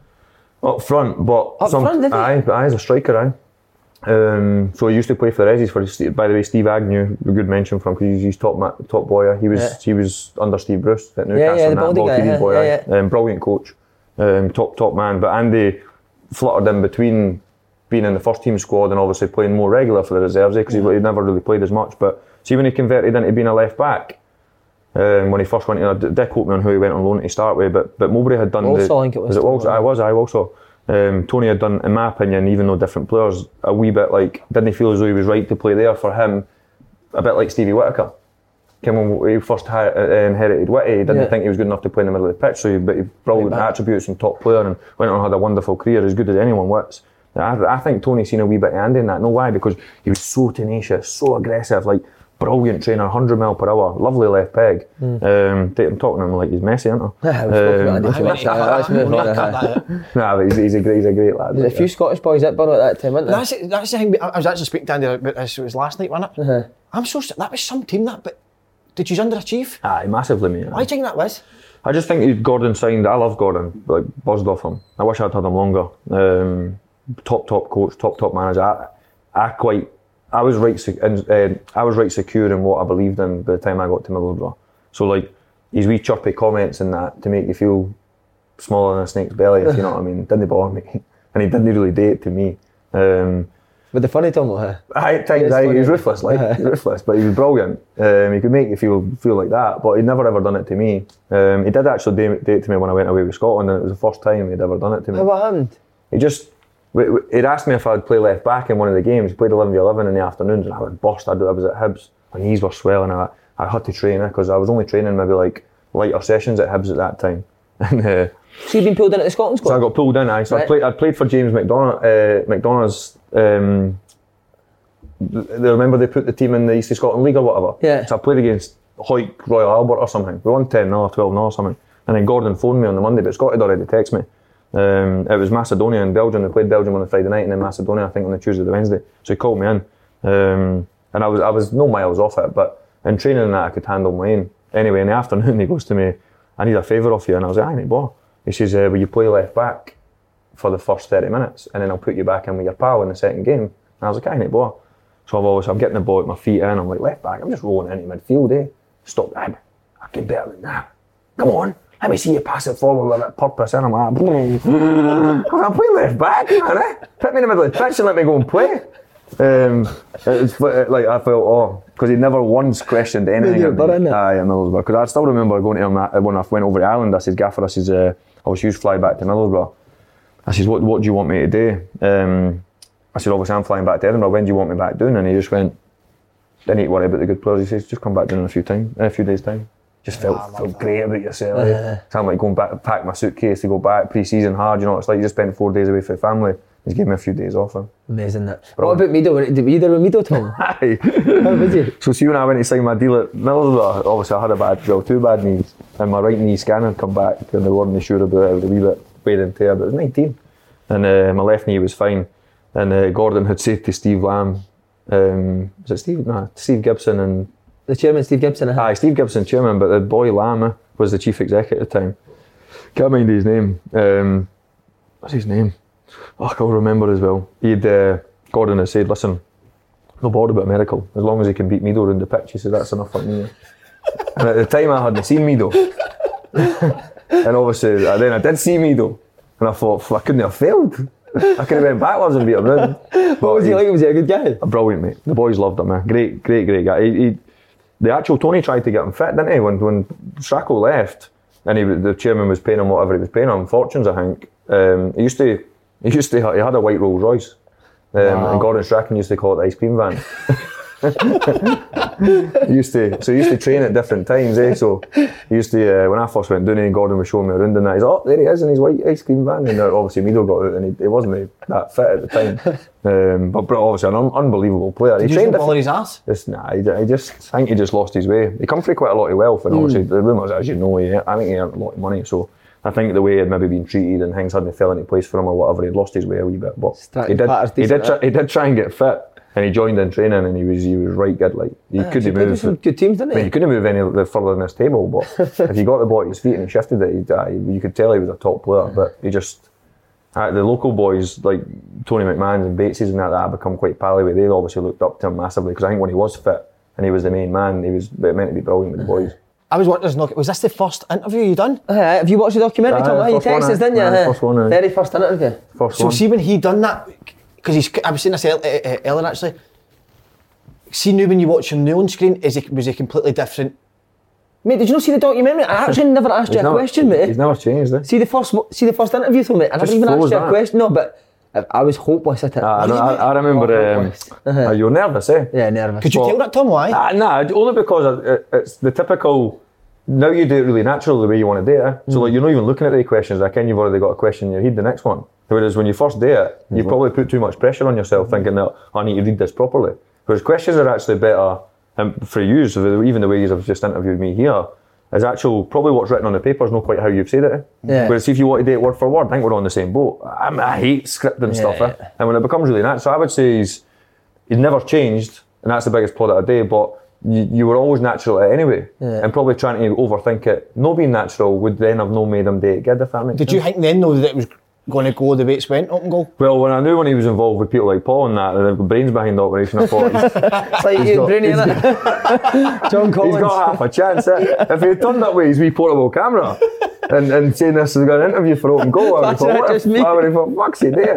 up front, but Up front, did he? aye, but aye, as a striker, aye. Um, so he used to play for the Rezzies. For Steve, by the way, Steve Agnew, a good mention from because he's, he's top ma- top boy. He was Yeah. he was under Steve Bruce at Newcastle. yeah, the and that baldy ball guy, T V yeah, boy, yeah, aye. Um, brilliant coach, um, top top man. But Andy fluttered in between being in the first team squad and obviously playing more regular for the reserves because he he'd never really played as much. But see, when he converted into being a left back. Um, when he first went in, Dick quote me on who he went on loan to start with, but but Mowbray had done Walsall, the, I think it was. it Walsall? I was, I also. Um, Tony had done, in my opinion, even though different players, a wee bit like, didn't he feel as though he was right to play there for him, a bit like Stevie Whittaker. Came when he first ha- uh, inherited Whitty, he didn't Yeah. think he was good enough to play in the middle of the pitch, so he, but he brilliant Right back. attributes and top player and went on and had a wonderful career, as good as anyone was. I, I think Tony's seen a wee bit of Andy in that. No, why? Because he was so tenacious, so aggressive, like brilliant trainer, one hundred mile per hour, lovely left peg. Mm. Um, I'm talking to him like he's Messi, aren't I? Yeah, we've spoken about Um, Andy too much. Uh, Let's move on. Uh, Nah, but he's, he's, a great, he's a great lad. There's a few Scottish boys at Burn at that time, weren't there? That's it, that's the thing. I I was actually speaking to Andy about this. It was last night, wasn't it? Uh-huh. I'm so that was some team that, but did you underachieve? Aye, massively, mate. Why do you think that was? I just think he- Gordon signed. I love Gordon, like buzzed off him. I wish I'd had him longer. Um, top, top coach, top, top manager. I, I quite, I was right, sec- in, uh, I was right secure in what I believed in by the time I got to Middlesbrough. So like his wee chirpy comments and that to make you feel smaller than a snake's belly, if you know what I mean, didn't bother me, and he didn't really do it to me. Um, With the funny Tom, huh? Aye, at times, Yes, aye, he was funny. ruthless, like he was ruthless, but he was brilliant. Um, he could make you feel feel like that, but he'd never ever done it to me. Um, he did actually do, do it to me when I went away with Scotland, and it was the first time he'd ever done it to me. How what happened? He just, w- w- he'd asked me if I'd play left back in one of the games. He played eleven v eleven in the afternoons, and I would burst. I'd, I was at Hibs, my knees were swelling. I, I had to train it because I was only training maybe like lighter sessions at Hibs at that time. And uh, So you've been pulled into the Scotland so I squad? got pulled in. I so I Right. played. I played for James McDonough. Uh, McDonough's. Um, they remember they put the team in the East of Scotland League or whatever. Yeah. So I played against Hoyk Royal Albert or something. We won ten nil or twelve nil or something. And then Gordon phoned me on the Monday, but Scott had already texted me. Um, it was Macedonia and Belgium. They played Belgium on the Friday night, and then Macedonia I think on the Tuesday or the Wednesday. So he called me in, um, and I was I was no miles off it. But in training and that I could handle my own. Anyway, in the afternoon he goes to me, "I need a favour off you," and I was like, "Aye, mate, boy." He says, uh, "Will you play left back for the first thirty minutes, and then I'll put you back in with your pal in the second game?" And I was like, "Aye, mate, boy." So I've always I'm getting the ball at my feet in. I'm like left back. I'm just rolling into midfield, eh? Stop that. I can better than that. Come on. Let me see you pass it forward with a bit of purpose, and I'm like, I play left back, man, eh? Put me in the middle of the pitch and let me go and play. Um, it's like I felt, oh, because he never once questioned anything. you of were me. in it. Aye, in Middlesbrough. Because I still remember going to him that- when I went over to Ireland. I said, Gaffer, I says, uh, I was used to fly back to Middlesbrough. I says, what, what do you want me to do? Um, I said, obviously I'm flying back to Edinburgh. When do you want me back doing? And he just went, didn't need to worry about the good players. He says, just come back doing in a few time, in a few days' time. Just felt, Ah, felt great about yourself. Uh, so I'm like going back, pack my suitcase to go back, pre-season hard, you know, it's like you just spent four days away from the family. He's gave me a few days off. Him. Amazing that. What about Mido? Did you either with Mido, Tom? Aye. How did you? So see when I went to sign my deal at Middlesbrough, obviously I had a bad, well, two bad knees, and my right knee scan had come back, and they weren't sure about it. It was a wee bit wear and tear, but it was nineteen, and uh, my left knee was fine. And uh, Gordon had said to Steve Lamb, um, was it Steve? No, Steve Gibson and The chairman, Steve Gibson. Uh-huh. aye, Steve Gibson chairman, but the boy Lamb uh, was the chief executive at the time. Can't mind his name. Um, what's his name? Oh, I can't remember as well. He'd uh, Gordon had said, "Listen, no bothered about a medical. As long as he can beat Mido around the pitch," he said, "That's enough for me." And at the time, I hadn't seen Mido, and obviously, uh, then I did see Mido, and I thought, I couldn't have failed. I could have went backwards and beat him round. What was he like? Was he a good guy? A brilliant mate. The boys loved him, man. Great, great, great guy. He, he, the actual Tony tried to get him fit, didn't he? When when Strachan left, and he, the chairman was paying him whatever he was paying him, fortunes, I think. Um, he used to, he used to, he had a white Rolls Royce, um, Wow. and Gordon Strachan used to call it the ice cream van. he used to, so he used to train at different times, eh? So he used to, uh, when I first went down, and Gordon was showing me around, and that he's like, oh, there he is in his white ice cream van, and uh, obviously Mido got out, and he, he wasn't that fit at the time. Um, but, but obviously an un- unbelievable player. Did he you trained just different- bother his ass? Just, nah, he, he just, I think he just lost his way. He come from quite a lot of wealth, and obviously the rumours, as you know, he, I think he earned a lot of money. So I think the way he had maybe been treated and things hadn't fell into place for him or whatever, he'd lost his way a wee bit. But Strat- he did, Patter's he did, decent, try, eh? he did try and get fit, and he joined in training, and he was, he was right good. Like he Yeah, couldn't he played with move. some good teams, didn't I mean, he? he couldn't move any the further than this table, but if you got the ball at his feet and he shifted it, he'd, uh, you could tell he was a top player. But he just, uh, the local boys like Tony McMahon's and Bateses and that, that I've become quite pally with. They obviously looked up to him massively because I think when he was fit and he was the main man, he was it meant to be brilliant with the boys. I was watching this. Was this the first interview you done? Uh, have you watched the documentary, Aye, Tom? Aye, you first one, texted us, aye. didn't you? Aye, Uh, first one, aye. Very first interview. First So one. see when he done that, because he's. I was saying this, uh, uh, Ellen actually. See now when you watch him now on screen, is he was he completely different Mate, did you not see the documentary? I actually never asked you a never, question, mate. He's never changed, eh? See the first, see the first interview from me. I never Just even asked froze you a that. question. No, but I, I was hopeless at it. Ah, no, I, I remember. Um, uh, you were nervous, eh? Yeah, nervous. Could you Well, tell that, Tom? Why? Ah, nah, only because it, it's the typical. Now you do it really natural the way you want to do it. Eh? So like you're not even looking at the questions. Like, and you've already got a question in your head. The next one. Whereas when you first do it, you probably put too much pressure on yourself, thinking that I need to read this properly. Whereas questions are actually better um, for you. So even the way you have just interviewed me here is actual. Probably what's written on the paper is not quite how you've said it. Eh? Yeah. Whereas if you want to do it word for word, I think we're on the same boat. I, I hate scripting Yeah, stuff. Eh? yeah. And when it becomes really natural, so I would say he's he's never changed, and that's the biggest plot of the day. But you, you were always natural at it anyway, Yeah. and probably trying to overthink it. Not being natural would then have no made him do it good, if that makes Did sense. you think then though that it was going to go the way it's went up and go? Well, when I knew when he was involved with people like Paul and that, the brains behind the operation, I thought he's, It's like He's you, got- Bruni, he's innit? John Collins. he's got half a chance. Eh? If he had turned up with his wee portable camera and, and saying this is got an interview for Open Goal, I would have That's thought, right, what just if, me. I would have thought, fuck's he doing?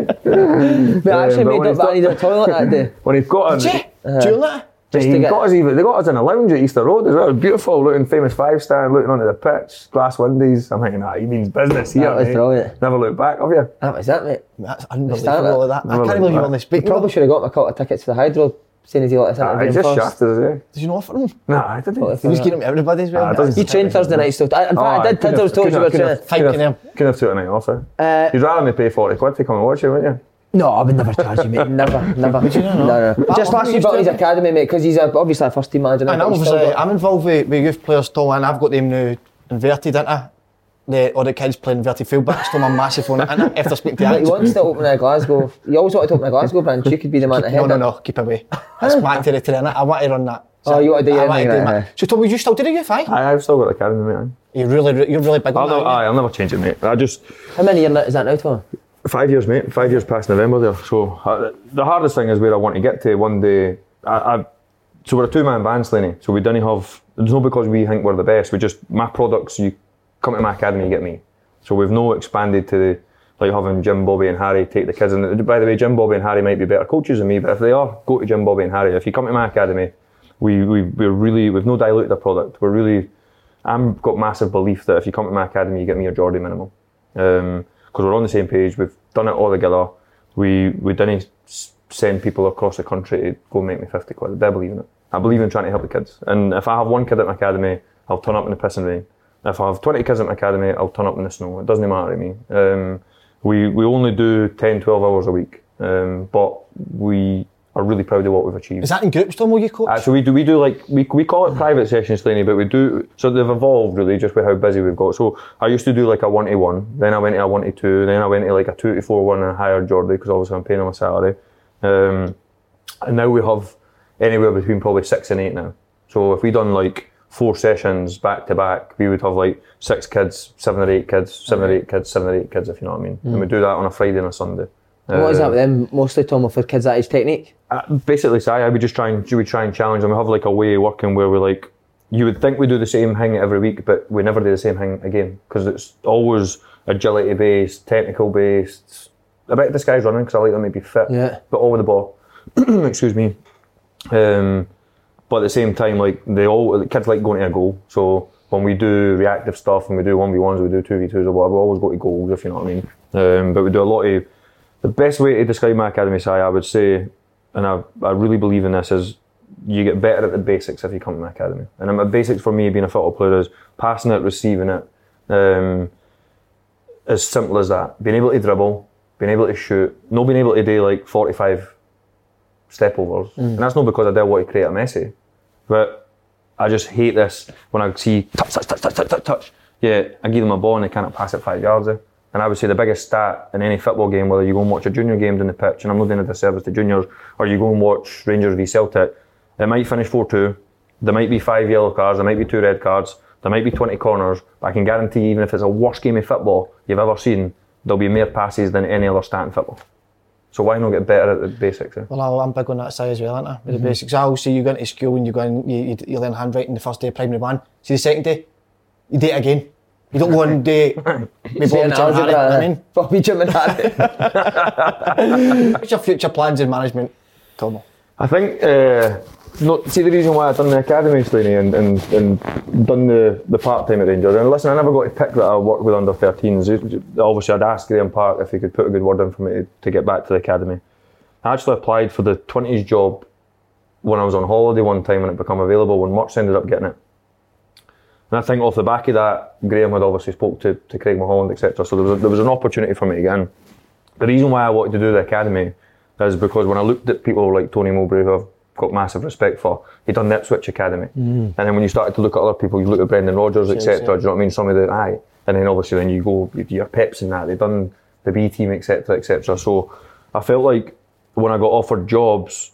But I actually Um, but made when up he's that I got- needed a toilet that day. When he's got us, Did you? Doing that? Just he to get... got us even, they got us in a lounge at Easter Road as well. It was beautiful, looking famous five star, looking onto the pitch, glass windows. I'm thinking, nah, he means business here. That was mate. brilliant. Never look back, have you? That was it, mate. That's Start unbelievable. it. That. I Never can't look believe you back. on the You speaking. probably should have got my couple of tickets to the Hydro, seeing as he let us Nah, interview he's him just first. shafted us, eh? Did you not offer him? Nah, I didn't. Well, if He was getting him to everybody as well. Ah, it doesn't- You trained Thursday night still. I- In fact, Oh, I did. couldn't I was have- told you couldn't about have- training. Fighting Couldn't him. have, couldn't have took a night off, eh? Uh, You'd rather me pay forty quid to come and watch it, wouldn't you? No, I would never charge you, mate. Never, never. Would you not? No, no. But Just I last love year you about his still. academy, mate, because he's a, obviously a first team manager now. And but he's still obviously, got- I'm involved with, with youth players, Tom, and I've got them now inverted, ain't I? The, all the kids playing inverted fullbacks, Tom, I'm massive on it, ain't I? After speaking to But he Alex. wants to open a Glasgow. He always wanted to open a Glasgow branch. You could be the man to head No, no, it. no, keep away. That's my territory, innit? I want to run that. Oh, you want to do I your want thing, to do right, my- right. So, Tom, would you still do the youth, aye? I, I've still got the academy, mate. You're really, you're really big on I'll, that, never, aren't aye, I'll never change it, mate. I just How many years is that now, Tom? five years, mate. Five years past November there. So uh, the hardest thing is where I want to get to one day. I, I so we're a two-man band, Slaney. So we don't have. It's not because we think we're the best. We just my products. You come to my academy, you get me. So we've no expanded to the, like having Jim, Bobby, and Harry take the kids. And by the way, Jim, Bobby, and Harry might be better coaches than me, but if they are, go to Jim, Bobby, and Harry. If you come to my academy, we we we're really we've no diluted the product. We're really. I'm got massive belief that if you come to my academy, you get me or Jordy minimum. Um, because we're on the same page, we've done it all together. We we didn't s- send people across the country to go make me fifty quid. I believe in it. I believe in trying to help the kids. And if I have one kid at my academy, I'll turn up in the piss and rain. If I have twenty kids at my academy, I'll turn up in the snow. It doesn't matter to me. Um, we we only do ten, twelve hours a week, um, but we are really proud of what we've achieved. Is that in groups, Tom, will you coach? Uh, so we do we do like we we call it private sessions, Slaney, but we do so they've evolved really just with how busy we've got. So I used to do like a one to one, then I went to a one to two, then I went to like a two to four one and I hired Jordy because obviously I'm paying him a salary. Um, and now we have anywhere between probably six and eight now. So if we done like four sessions back to back, we would have like six kids, seven or eight kids, seven or eight kids, seven or eight kids, if you know what I mean. And we do that on a Friday and a Sunday. And what is that Uh, with them mostly, Tom, for kids that age technique? Uh, basically, so I would just try and we try and challenge them. We have like a way of working where we like you would think we do the same thing every week, but we never do the same thing again because it's always agility based, technical based. A bit of this guy's running because I like them to be fit, Yeah. but all with the ball. Excuse me. Um, but at the same time, like they all the kids like going to a goal. So when we do reactive stuff and we do one v ones, we do two v twos or whatever, we always go to goals if you know what I mean. Um, but we do a lot of. The best way to describe my academy, Si, I would say, and I, I really believe in this, is you get better at the basics if you come to my academy. And the basics for me being a football player is passing it, receiving it, um, as simple as that. Being able to dribble, being able to shoot, not being able to do like forty-five step overs. Mm. And that's not because I don't want to create a Messi, but I just hate this when I see touch, touch, touch, touch, touch, touch, touch. Yeah, I give them a ball and they can't pass it five yards. Eh? And I would say the biggest stat in any football game, whether you go and watch a junior game down the pitch, and I'm not doing a disservice to juniors, or you go and watch Rangers v Celtic, it might finish four two, there might be five yellow cards, there might be two red cards, there might be twenty corners, but I can guarantee even if it's a worst game of football you've ever seen, there'll be more passes than any other stat in football. So why not get better at the basics? Eh? Well, I'm big on that side as well, aren't I? With mm-hmm. the basics. I'll see you go into school and you go and you, you, you learn handwriting the first day of primary one. See the second day, you do it again. You don't go and do it with Bobby, Jim and Harry, I mean. Bobby, Jim and Harry. What's your future plans in management, Tom? I think uh, No, see the reason why I've done the academy, Slaney, and, and, and done the, the part-time at Rangers, and listen, I never got to pick that I worked with under thirteens. Obviously I'd asked Graham Park if he could put a good word in for me to, to get back to the academy. I actually applied for the twenties job when I was on holiday one time and it became available when Murts ended up getting it. And I think off the back of that, Graham had obviously spoke to, to Craig Mulholland, et cetera. So there was, a, there was an opportunity for me to get in. The reason why I wanted to do the academy is because when I looked at people like Tony Mowbray, who I've got massive respect for, he'd done the Ipswich Academy. Mm. And then when you started to look at other people, you look at Brendan Rodgers, et cetera. Do you know what I mean? Some of the, aye. And then obviously then you go, your Peps and that, they've done the B team, et cetera, et cetera. So I felt like when I got offered jobs,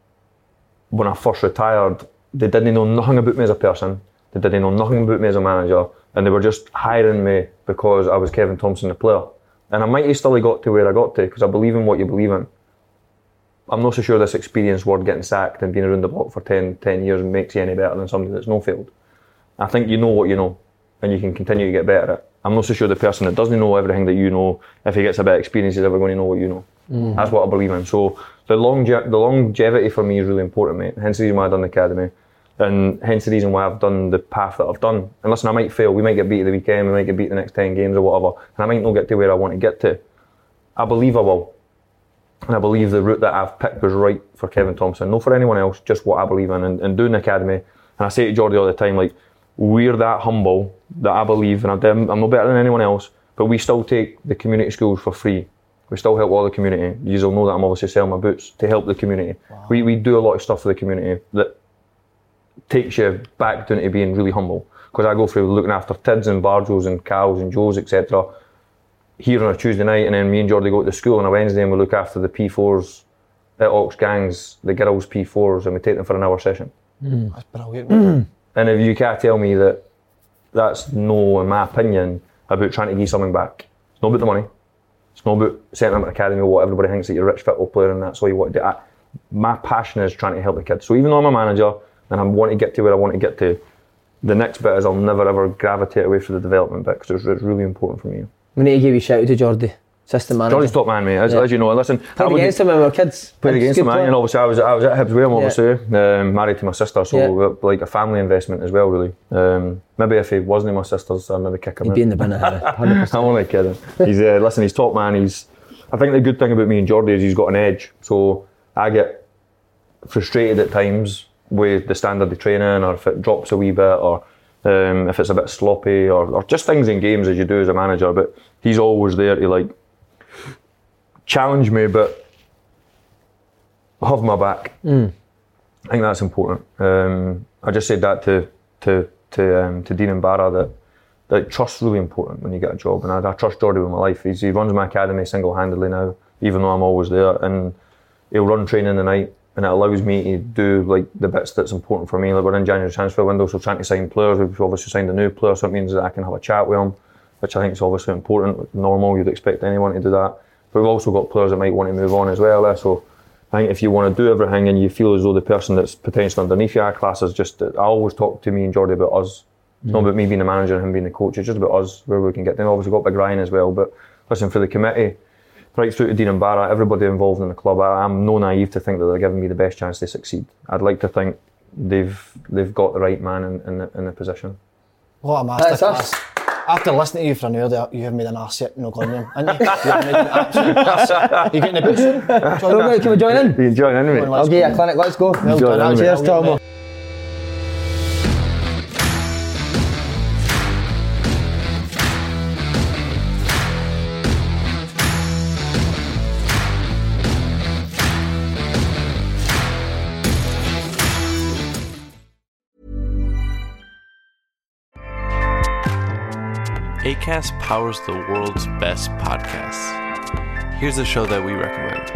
when I first retired, they didn't know nothing about me as a person. They didn't know nothing about me as a manager, and they were just hiring me because I was Kevin Thompson, the player. And I might have still got to where I got to because I believe in what you believe in. I'm not so sure this experienced word getting sacked and being around the block for ten, ten years makes you any better than somebody that's no failed. I think you know what you know, and you can continue to get better at it. I'm not so sure the person that doesn't know everything that you know, if he gets a bit of experience, is ever going to know what you know. Mm. That's what I believe in. So the, longe- the longevity for me is really important, mate. Hence the reason why I've done the academy. And hence the reason why I've done the path that I've done. And listen, I might fail, we might get beat at the weekend, we might get beat the next ten games or whatever, and I might not get to where I want to get to. I believe I will. And I believe the route that I've picked was right for Kevin Thompson, not for anyone else, just what I believe in. And, and doing the academy, and I say to Jordy all the time, like, we're that humble that I believe, and I'm, I'm no better than anyone else, but we still take the community schools for free. We still help all the community. You'll know that I'm obviously selling my boots to help the community. Wow. We we do a lot of stuff for the community that takes you back down to being really humble. Because I go through looking after Tids and Barjos and Cows and Joes, et cetera here on a Tuesday night, and then me and Jordy go to the school on a Wednesday and we look after the P fours at Ox Gangs, the girls' P fours, and we take them for an hour session. Mm. That's brilliant. Mm. And if you can't tell me that that's no, in my opinion, about trying to give something back. It's not about the money. It's not about setting up an academy or what everybody thinks that you're a rich football player and that's all you want to do. I, my passion is trying to help the kids. So even though I'm a manager and I want to get to where I want to get to, the next bit is I'll never ever gravitate away from the development bit because it's, it's really important for me. We need to give you a shout out to Jordy, assistant manager. Jordy's top man, mate. As, yeah. as you know, listen. Played against him when we were kids. Played against him, man. And obviously I was I was at Hibs Wales, obviously, yeah. um, married to my sister, so yeah. like a family investment as well, really. Um, maybe if he wasn't my sister's, I'd maybe kick him. He'd out. be in the bin at one hundred percent. I'm only kidding. He's uh, listen. He's top man. He's. I think the good thing about me and Jordy is he's got an edge. So I get frustrated at times with the standard of training, or if it drops a wee bit, or um, if it's a bit sloppy, or, or just things in games as you do as a manager. But he's always there to like challenge me, but have my back. Mm. I think that's important. Um, I just said that to to to um, to Dean and Barra that that trust's really important when you get a job, and I, I trust Jordy with my life. He's, he runs my academy single-handedly now, even though I'm always there, and he'll run training the night. And it allows me to do like the bits that's important for me. Like we're in January transfer window, so trying to sign players. We've obviously signed a new player, so it means that I can have a chat with him, which I think is obviously important. Normal, you'd expect anyone to do that. But we've also got players that might want to move on as well. So I think if you want to do everything and you feel as though the person that's potentially underneath your class is just, I always talk to me and Jordy about us. It's mm. not about me being the manager and him being the coach. It's just about us, where we can get them. Obviously got Big Ryan as well. But listen, for the committee, right through to Dean and Barra, everybody involved in the club, I, I'm no naive to think that they're giving me the best chance to succeed. I'd like to think they've they've got the right man in, in, the, in the position. What a masterclass. After listening to you for an hour, you have made an arse yet, no Glenn, haven't you? You've made an absolute arse. Are you getting the boot soon? Can we join in? You can join in, mate. I'll give you a clinic, let's go. Well done, cheers, Tom. Acast powers the world's best podcasts. Here's a show that we recommend.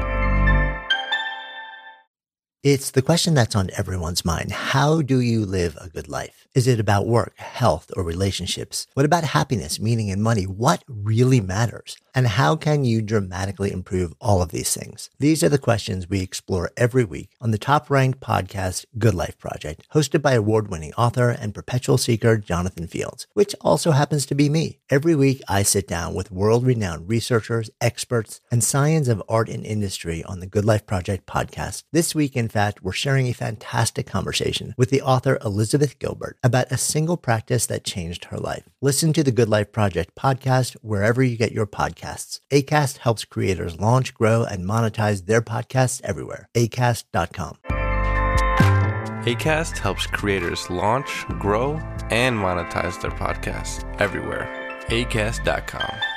It's the question that's on everyone's mind. How do you live a good life? Is it about work, health, or relationships? What about happiness, meaning, and money? What really matters? And how can you dramatically improve all of these things? These are the questions we explore every week on the top-ranked podcast, Good Life Project, hosted by award-winning author and perpetual seeker Jonathan Fields, which also happens to be me. Every week, I sit down with world-renowned researchers, experts, and science of art and industry on the Good Life Project podcast. This week in fact, we're sharing a fantastic conversation with the author Elizabeth Gilbert about a single practice that changed her life. Listen to the Good Life Project podcast wherever you get your podcasts. Acast helps creators launch, grow, and monetize their podcasts everywhere. acast dot com. Acast helps creators launch, grow, and monetize their podcasts everywhere. acast dot com.